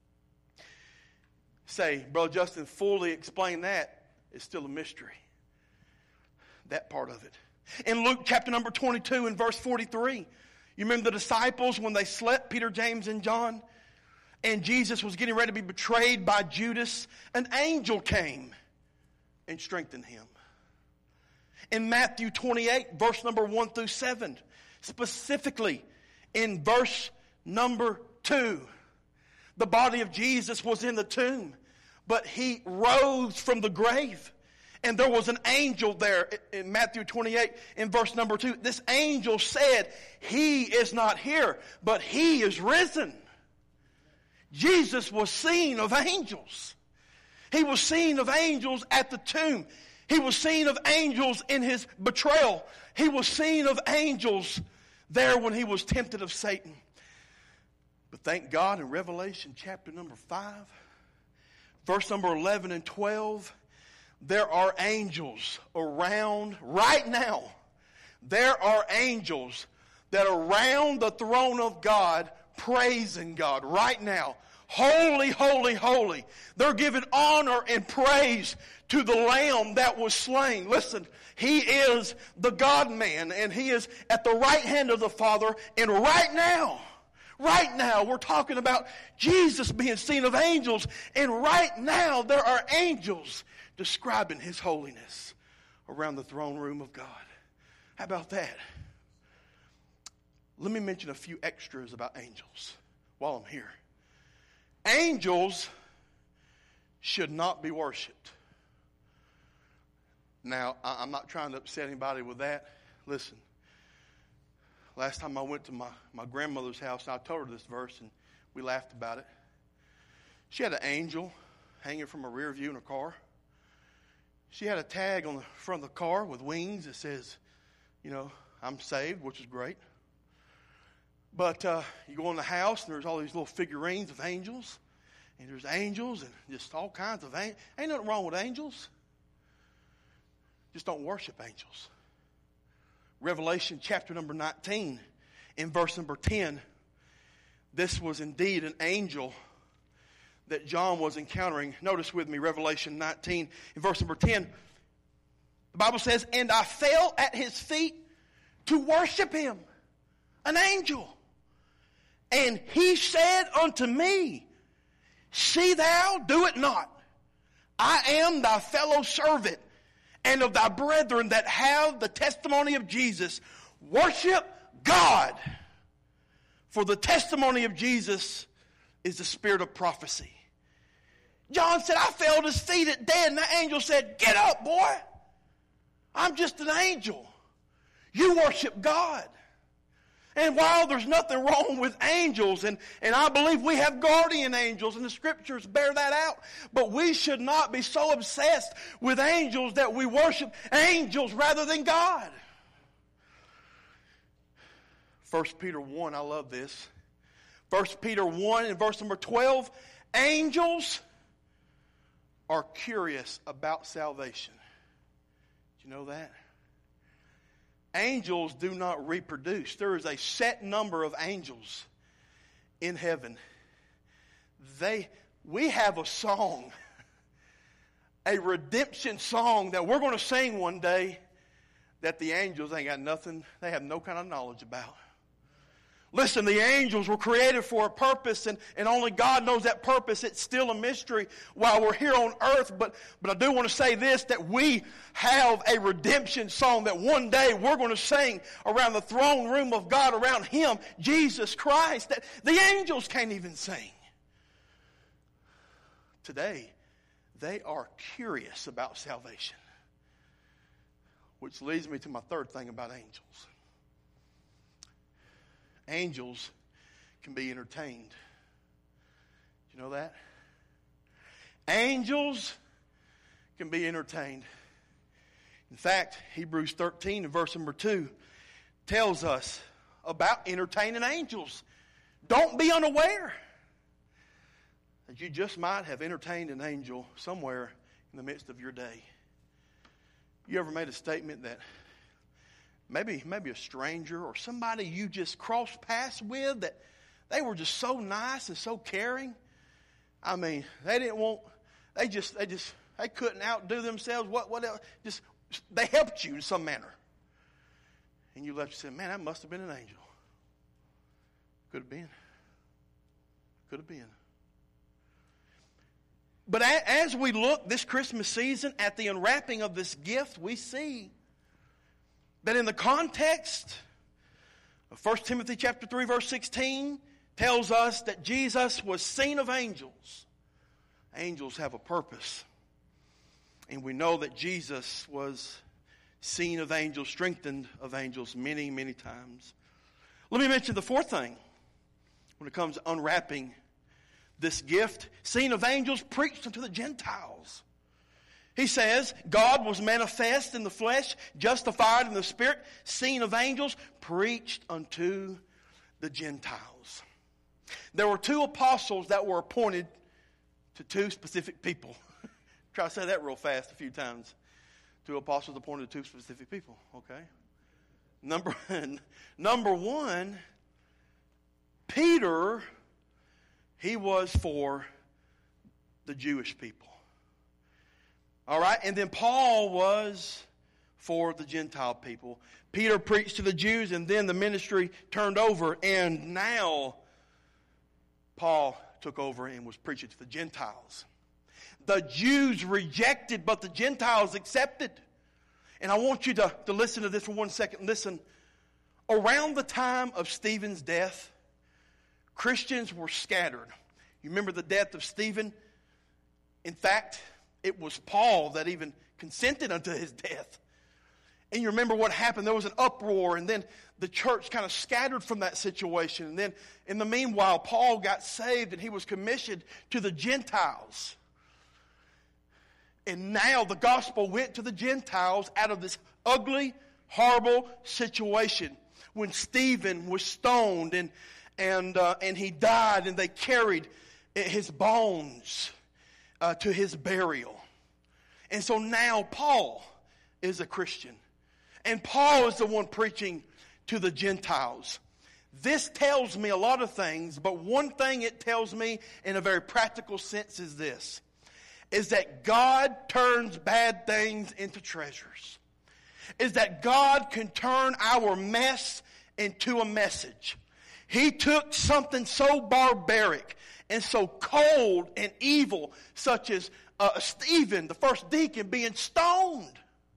Say, Brother Justin, fully explain that. It's still a mystery. That part of it. In Luke chapter number twenty-two and verse forty-three, you remember the disciples when they slept, Peter, James, and John? And Jesus was getting ready to be betrayed by Judas. An angel came and strengthened him. In Matthew twenty-eight, verse number one through seven, specifically in verse number two, the body of Jesus was in the tomb, but he rose from the grave. And there was an angel there in Matthew twenty-eight in verse number two. This angel said, he is not here, but he is risen. Jesus was seen of angels. He was seen of angels at the tomb. He was seen of angels in his betrayal. He was seen of angels there when he was tempted of Satan. But thank God in Revelation chapter number five, verse number eleven and twelve, there are angels around right now. There are angels that are around the throne of God praising God right now. Holy, holy, holy. They're giving honor and praise to the Lamb that was slain. Listen, he is the God-man, and he is at the right hand of the Father. And right now, right now, we're talking about Jesus being seen of angels. And right now, there are angels describing his holiness around the throne room of God. How about that? Let me mention a few extras about angels while I'm here. Angels should not be worshipped. Now, I'm not trying to upset anybody with that. Listen, last time I went to my, my grandmother's house, and I told her this verse, and we laughed about it. She had an angel hanging from a rear view in her car. She had a tag on the front of the car with wings that says, you know, I'm saved, which is great. But uh, you go in the house, and there's all these little figurines of angels. And there's angels and just all kinds of angels. Ain't nothing wrong with angels. Just don't worship angels. Revelation chapter number nineteen, in verse number ten. This was indeed an angel that John was encountering. Notice with me, Revelation nineteen, in verse number ten. The Bible says, and I fell at his feet to worship him. An angel. And he said unto me, see thou, do it not. I am thy fellow servant and of thy brethren that have the testimony of Jesus. Worship God. For the testimony of Jesus is the spirit of prophecy. John said, I fell at his feet at dead. And the angel said, get up, boy. I'm just an angel. You worship God. And while there's nothing wrong with angels, and, and I believe we have guardian angels, and the scriptures bear that out, but we should not be so obsessed with angels that we worship angels rather than God. First Peter one, I love this. First Peter one in verse number twelve, angels are curious about salvation. Did you know that? Angels do not reproduce. There is a set number of angels in heaven. They, we have a song, a redemption song that we're going to sing one day that the angels ain't got nothing, they have no kind of knowledge about. Listen, the angels were created for a purpose, and, and only God knows that purpose. It's still a mystery while we're here on earth. But, but I do want to say this, that we have a redemption song that one day we're going to sing around the throne room of God, around Him, Jesus Christ, that the angels can't even sing. Today, they are curious about salvation. Which leads me to my third thing about angels. Angels can be entertained. Do you know that? Angels can be entertained. In fact, Hebrews thirteen and verse number two tells us about entertaining angels. Don't be unaware that you just might have entertained an angel somewhere in the midst of your day. You ever made a statement that maybe, maybe a stranger or somebody you just crossed paths with, that they were just so nice and so caring? I mean, they didn't want, they just, they just, they couldn't outdo themselves. What, what else? Just, they helped you in some manner. And you left and said, man, that must have been an angel. Could have been. Could have been. But as we look this Christmas season at the unwrapping of this gift, we see that in the context of First Timothy chapter three, verse sixteen, tells us that Jesus was seen of angels. Angels have a purpose. And we know that Jesus was seen of angels, strengthened of angels many, many times. Let me mention the fourth thing when it comes to unwrapping this gift. Seen of angels, preached unto the Gentiles. He says, God was manifest in the flesh, justified in the spirit, seen of angels, preached unto the Gentiles. There were two apostles that were appointed to two specific people. Try to say that real fast a few times. Two apostles appointed to two specific people. Okay. Number, number one, Peter, he was for the Jewish people. All right. And then Paul was for the Gentile people. Peter preached to the Jews, and then the ministry turned over, and now Paul took over and was preaching to the Gentiles. The Jews rejected, but the Gentiles accepted. And I want you to, to listen to this for one second. Listen. Around the time of Stephen's death, Christians were scattered. You remember the death of Stephen? In fact, it was Paul that even consented unto his death. And you remember what happened? There was an uproar, and then the church kind of scattered from that situation. And then in the meanwhile, Paul got saved, and he was commissioned to the Gentiles. And now the gospel went to the Gentiles out of this ugly, horrible situation. When Stephen was stoned and and uh, and he died, and they carried his bones uh, to his burial. And so now Paul is a Christian. And Paul is the one preaching to the Gentiles. This tells me a lot of things, but one thing it tells me in a very practical sense is this. Is that God turns bad things into treasures. Is that God can turn our mess into a message. He took something so barbaric and so cold and evil, such as uh, Stephen, the first deacon, being stoned.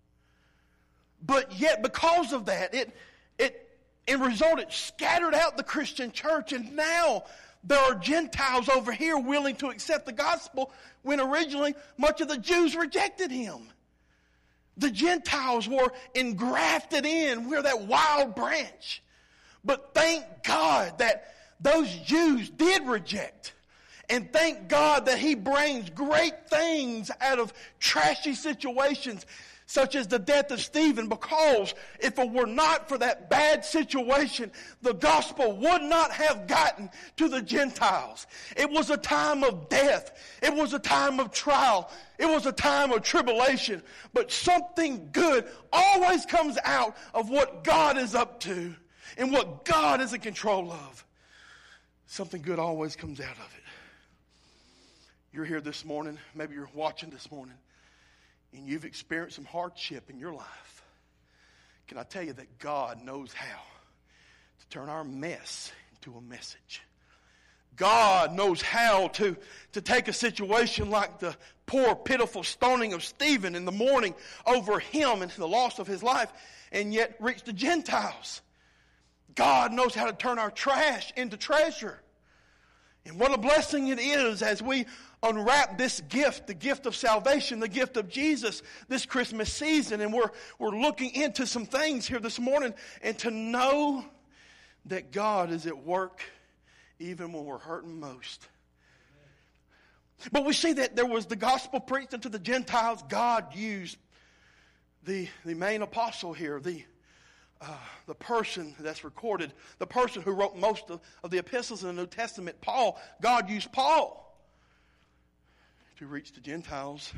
But yet because of that, it, it, in result, it scattered out the Christian church, and now there are Gentiles over here willing to accept the gospel when originally much of the Jews rejected him. The Gentiles were engrafted in. We're that wild branch. But thank God that those Jews did reject. And thank God that he brings great things out of trashy situations, such as the death of Stephen, because if it were not for that bad situation, the gospel would not have gotten to the Gentiles. It was a time of death. It was a time of trial. It was a time of tribulation. But something good always comes out of what God is up to and what God is in control of. Something good always comes out of it. You're here this morning. Maybe you're watching this morning, and you've experienced some hardship in your life. Can I tell you that God knows how to turn our mess into a message? God knows how to, to take a situation like the poor, pitiful stoning of Stephen in the morning over him and the loss of his life, and yet reach the Gentiles. God knows how to turn our trash into treasure. And what a blessing it is as we unwrap this gift, the gift of salvation, the gift of Jesus this Christmas season. And we're, we're looking into some things here this morning, and to know that God is at work even when we're hurting most. But we see that there was the gospel preached unto the Gentiles. God used the, the main apostle here, the uh, the person that's recorded, the person who wrote most of, of the epistles in the New Testament, Paul. God used Paul to reach the Gentiles.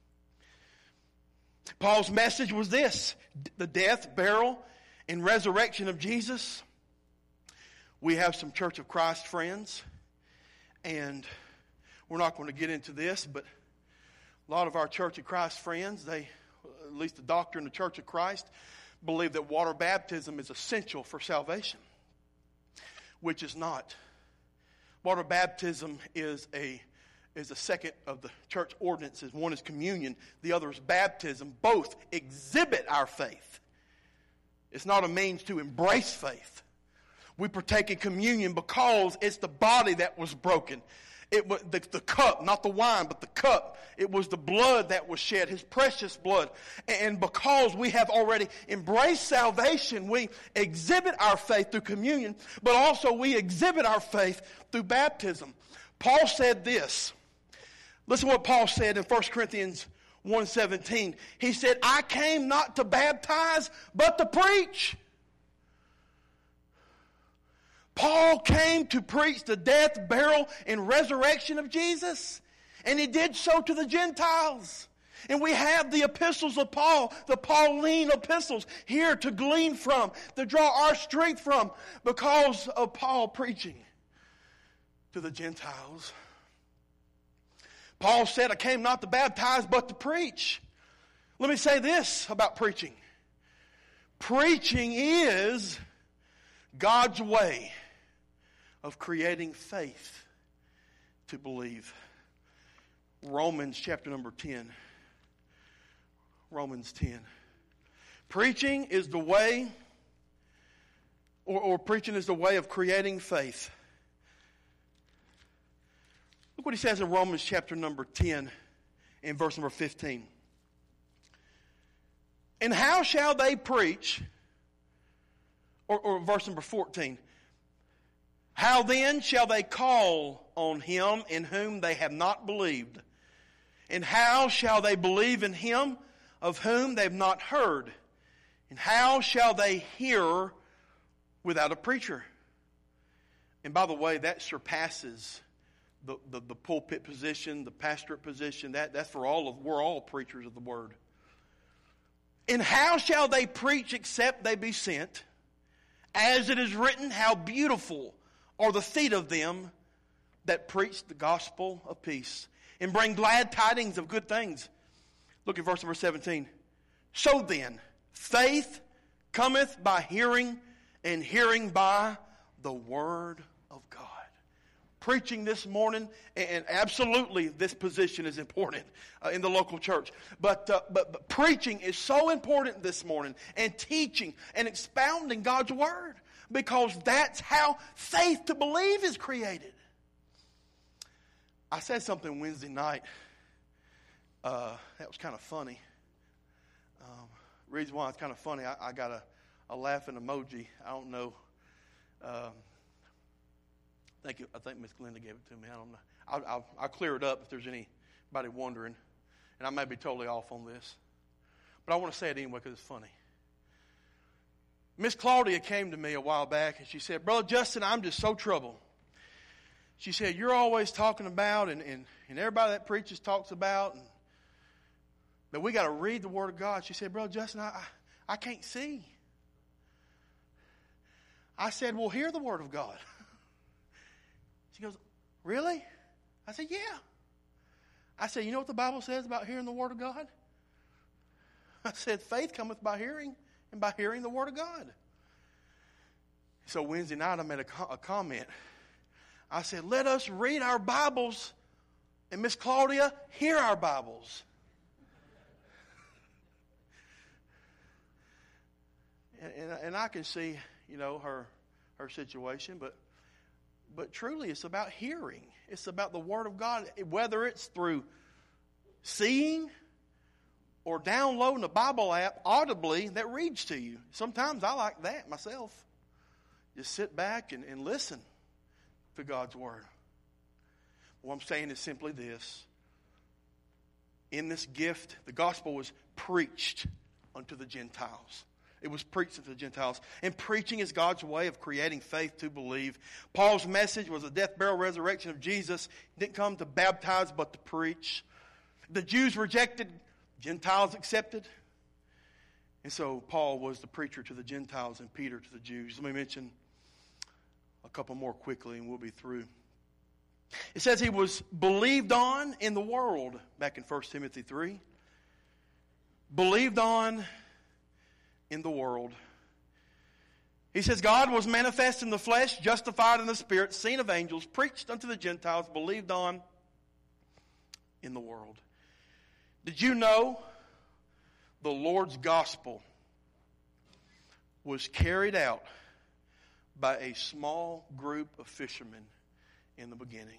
Paul's message was this: the death, burial, and resurrection of Jesus. We have some Church of Christ friends, and we're not going to get into this, but a lot of our Church of Christ friends, they, at least the doctrine of the Church of Christ, believe that water baptism is essential for salvation, which is not. Water baptism is a is a second of the church ordinances. One is communion, the other is baptism. Both exhibit our faith. It's not a means to embrace faith. We partake in communion because it's the body that was broken. It was the, the cup, not the wine, but the cup. It was the blood that was shed, His precious blood. And because we have already embraced salvation, we exhibit our faith through communion, but also we exhibit our faith through baptism. Paul said this. Listen to what Paul said in First Corinthians one seventeen. He said, I came not to baptize, but to preach. Paul came to preach the death, burial, and resurrection of Jesus. And he did so to the Gentiles. And we have the epistles of Paul, the Pauline epistles, here to glean from, to draw our strength from, because of Paul preaching to the Gentiles. Paul said, I came not to baptize, but to preach. Let me say this about preaching. Preaching is God's way of creating faith to believe. Romans chapter number ten. Romans ten. Preaching is the way, or, or preaching is the way of creating faith. Look what he says in Romans chapter number ten in verse number fifteen. And how shall they preach, or, or verse number fourteen, how then shall they call on him in whom they have not believed? And how shall they believe in him of whom they have not heard? And how shall they hear without a preacher? And by the way, that surpasses the, the, the pulpit position, the pastorate position. That, that's for all of, we're all preachers of the word. And how shall they preach except they be sent? As it is written, how beautiful are the feet of them that preach the gospel of peace and bring glad tidings of good things. Look at verse number seventeen. So then, faith cometh by hearing, and hearing by the word of God. Preaching this morning, and absolutely this position is important uh, in the local church. But, uh, but but preaching is so important this morning, and teaching and expounding God's word, because that's how faith to believe is created. I said something Wednesday night uh, that was kind of funny. Um, reason why it's kind of funny, I, I got a, a laughing emoji. I don't know. Um, I think, it, I think Miss Glenda gave it to me. I don't know. I'll, I'll, I'll clear it up if there's anybody wondering. And I may be totally off on this. But I want to say it anyway because it's funny. Miss Claudia came to me a while back and she said, Brother Justin, I'm just so troubled. She said, you're always talking about, and, and, and everybody that preaches talks about, and, that we got to read the Word of God. She said, Brother Justin, I, I, I can't see. I said, well, hear the Word of God. She goes, really? I said, yeah. I said, you know what the Bible says about hearing the Word of God? I said, faith cometh by hearing, and by hearing the Word of God. So Wednesday night I made a, co- a comment. I said, let us read our Bibles, and Miss Claudia, hear our Bibles. and, and, and I can see, you know, her her situation, but but truly it's about hearing. It's about the Word of God, whether it's through seeing or downloading a Bible app audibly that reads to you. Sometimes I like that myself. Just sit back and, and listen to God's Word. What I'm saying is simply this. In this gift, the gospel was preached unto the Gentiles. It was preached to the Gentiles. And preaching is God's way of creating faith to believe. Paul's message was the death, burial, resurrection of Jesus. He didn't come to baptize, but to preach. The Jews rejected, Gentiles accepted. And so Paul was the preacher to the Gentiles and Peter to the Jews. Let me mention a couple more quickly and we'll be through. It says he was believed on in the world, back in First Timothy three. Believed on in the world. He says God was manifest in the flesh, justified in the spirit, seen of angels, preached unto the Gentiles, believed on in the world. Did you know the Lord's gospel was carried out by a small group of fishermen in the beginning?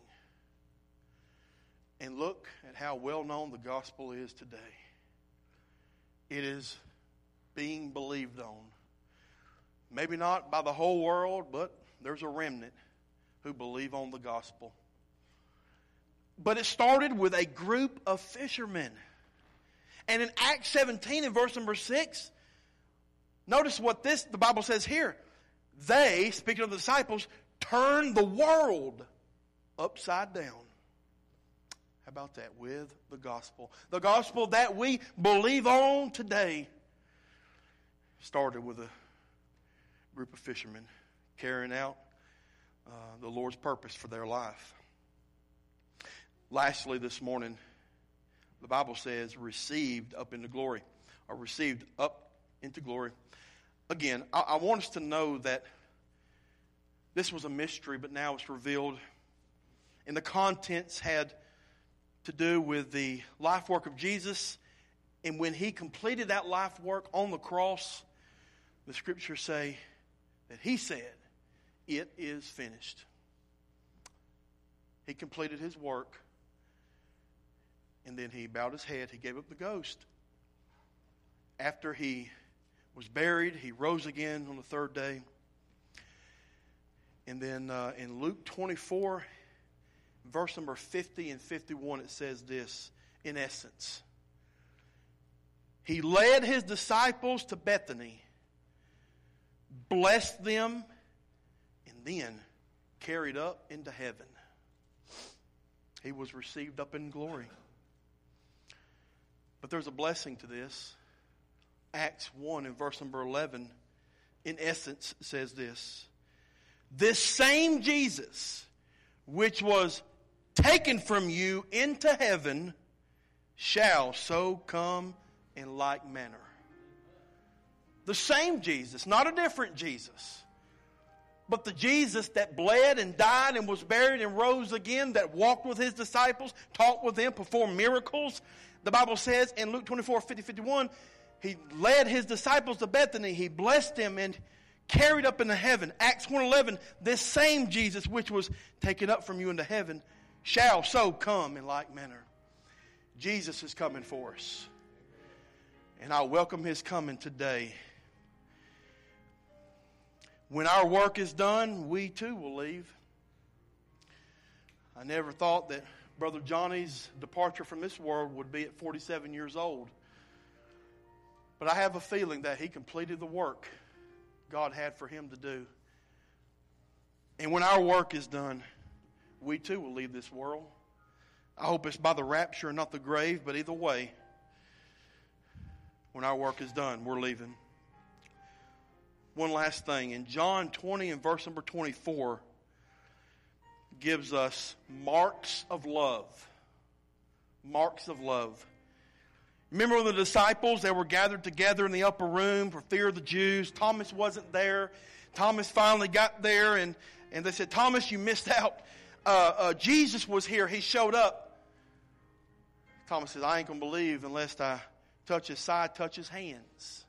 And look at how well known the gospel is today. It is being believed on. Maybe not by the whole world, but there's a remnant who believe on the gospel. But it started with a group of fishermen. And in Acts seventeen, in verse number six, notice what this the Bible says here. They, speaking of the disciples, turned the world upside down. How about that? With the gospel. The gospel that we believe on today started with a group of fishermen carrying out uh, the Lord's purpose for their life. Lastly, this morning, the Bible says received up into glory, or received up into glory. Again, I, I want us to know that this was a mystery, but now it's revealed. And the contents had to do with the life work of Jesus. And when he completed that life work on the cross, the scriptures say that he said, "It is finished." He completed his work. And then he bowed his head. He gave up the ghost. After he was buried, he rose again on the third day. And then uh, in Luke twenty-four, verse number fifty and fifty-one, it says this, in essence. He led his disciples to Bethany, blessed them, and then carried up into heaven. He was received up in glory. But there's a blessing to this. Acts one in verse number eleven, in essence, says this. This same Jesus, which was taken from you into heaven, shall so come in like manner. The same Jesus, not a different Jesus. But the Jesus that bled and died and was buried and rose again, that walked with his disciples, talked with them, performed miracles. The Bible says in Luke twenty-four, fifty, fifty-one, he led his disciples to Bethany. He blessed them and carried up into heaven. Acts one eleven, this same Jesus which was taken up from you into heaven shall so come in like manner. Jesus is coming for us. And I welcome his coming today. When our work is done, we too will leave. I never thought that Brother Johnny's departure from this world would be at forty-seven years old. But I have a feeling that he completed the work God had for him to do. And when our work is done, we too will leave this world. I hope it's by the rapture and not the grave, but either way, when our work is done, we're leaving. One last thing. In John twenty and verse number twenty-four, gives us marks of love. Marks of love. Remember when the disciples, they were gathered together in the upper room for fear of the Jews. Thomas wasn't there. Thomas finally got there and, and they said, Thomas, you missed out. Uh, uh, Jesus was here. He showed up. Thomas says, I ain't going to believe unless I touch his side, touch his hands.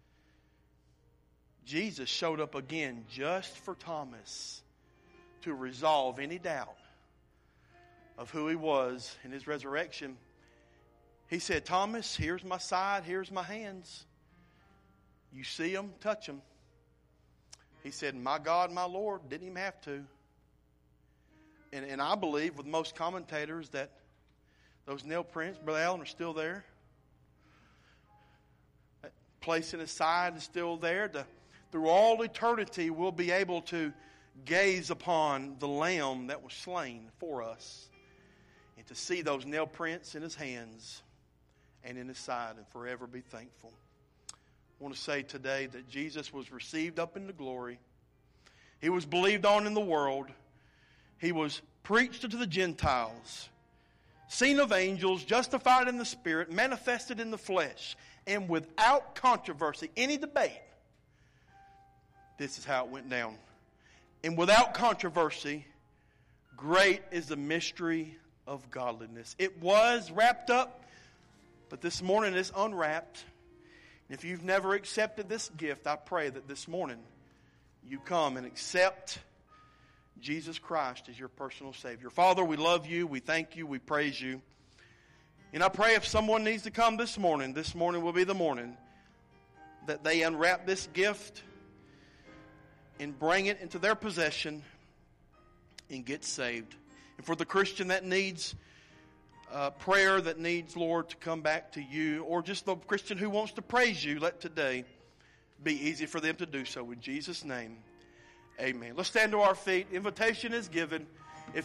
Jesus showed up again just for Thomas to resolve any doubt of who he was in his resurrection. He said, Thomas, here's my side, here's my hands. You see them, touch them. He said, my God, my Lord, didn't even have to. And, and I believe with most commentators that those nail prints, Brother Allen, are still there. place in His side is still there. To, through all eternity, we'll be able to gaze upon the Lamb that was slain for us, and to see those nail prints in His hands and in His side, and forever be thankful. I want to say today that Jesus was received up into glory. He was believed on in the world. He was preached unto the Gentiles, seen of angels, justified in the Spirit, manifested in the flesh, and without controversy, any debate, this is how it went down. And without controversy, great is the mystery of godliness. It was wrapped up, but this morning it's unwrapped. And if you've never accepted this gift, I pray that this morning you come and accept Jesus Christ as your personal Savior. Father, we love you. We thank you. We praise you. And I pray if someone needs to come this morning, this morning will be the morning that they unwrap this gift and bring it into their possession and get saved. And for the Christian that needs uh, prayer, that needs, Lord, to come back to you, or just the Christian who wants to praise you, let today be easy for them to do so. In Jesus' name, amen. Let's stand to our feet. Invitation is given.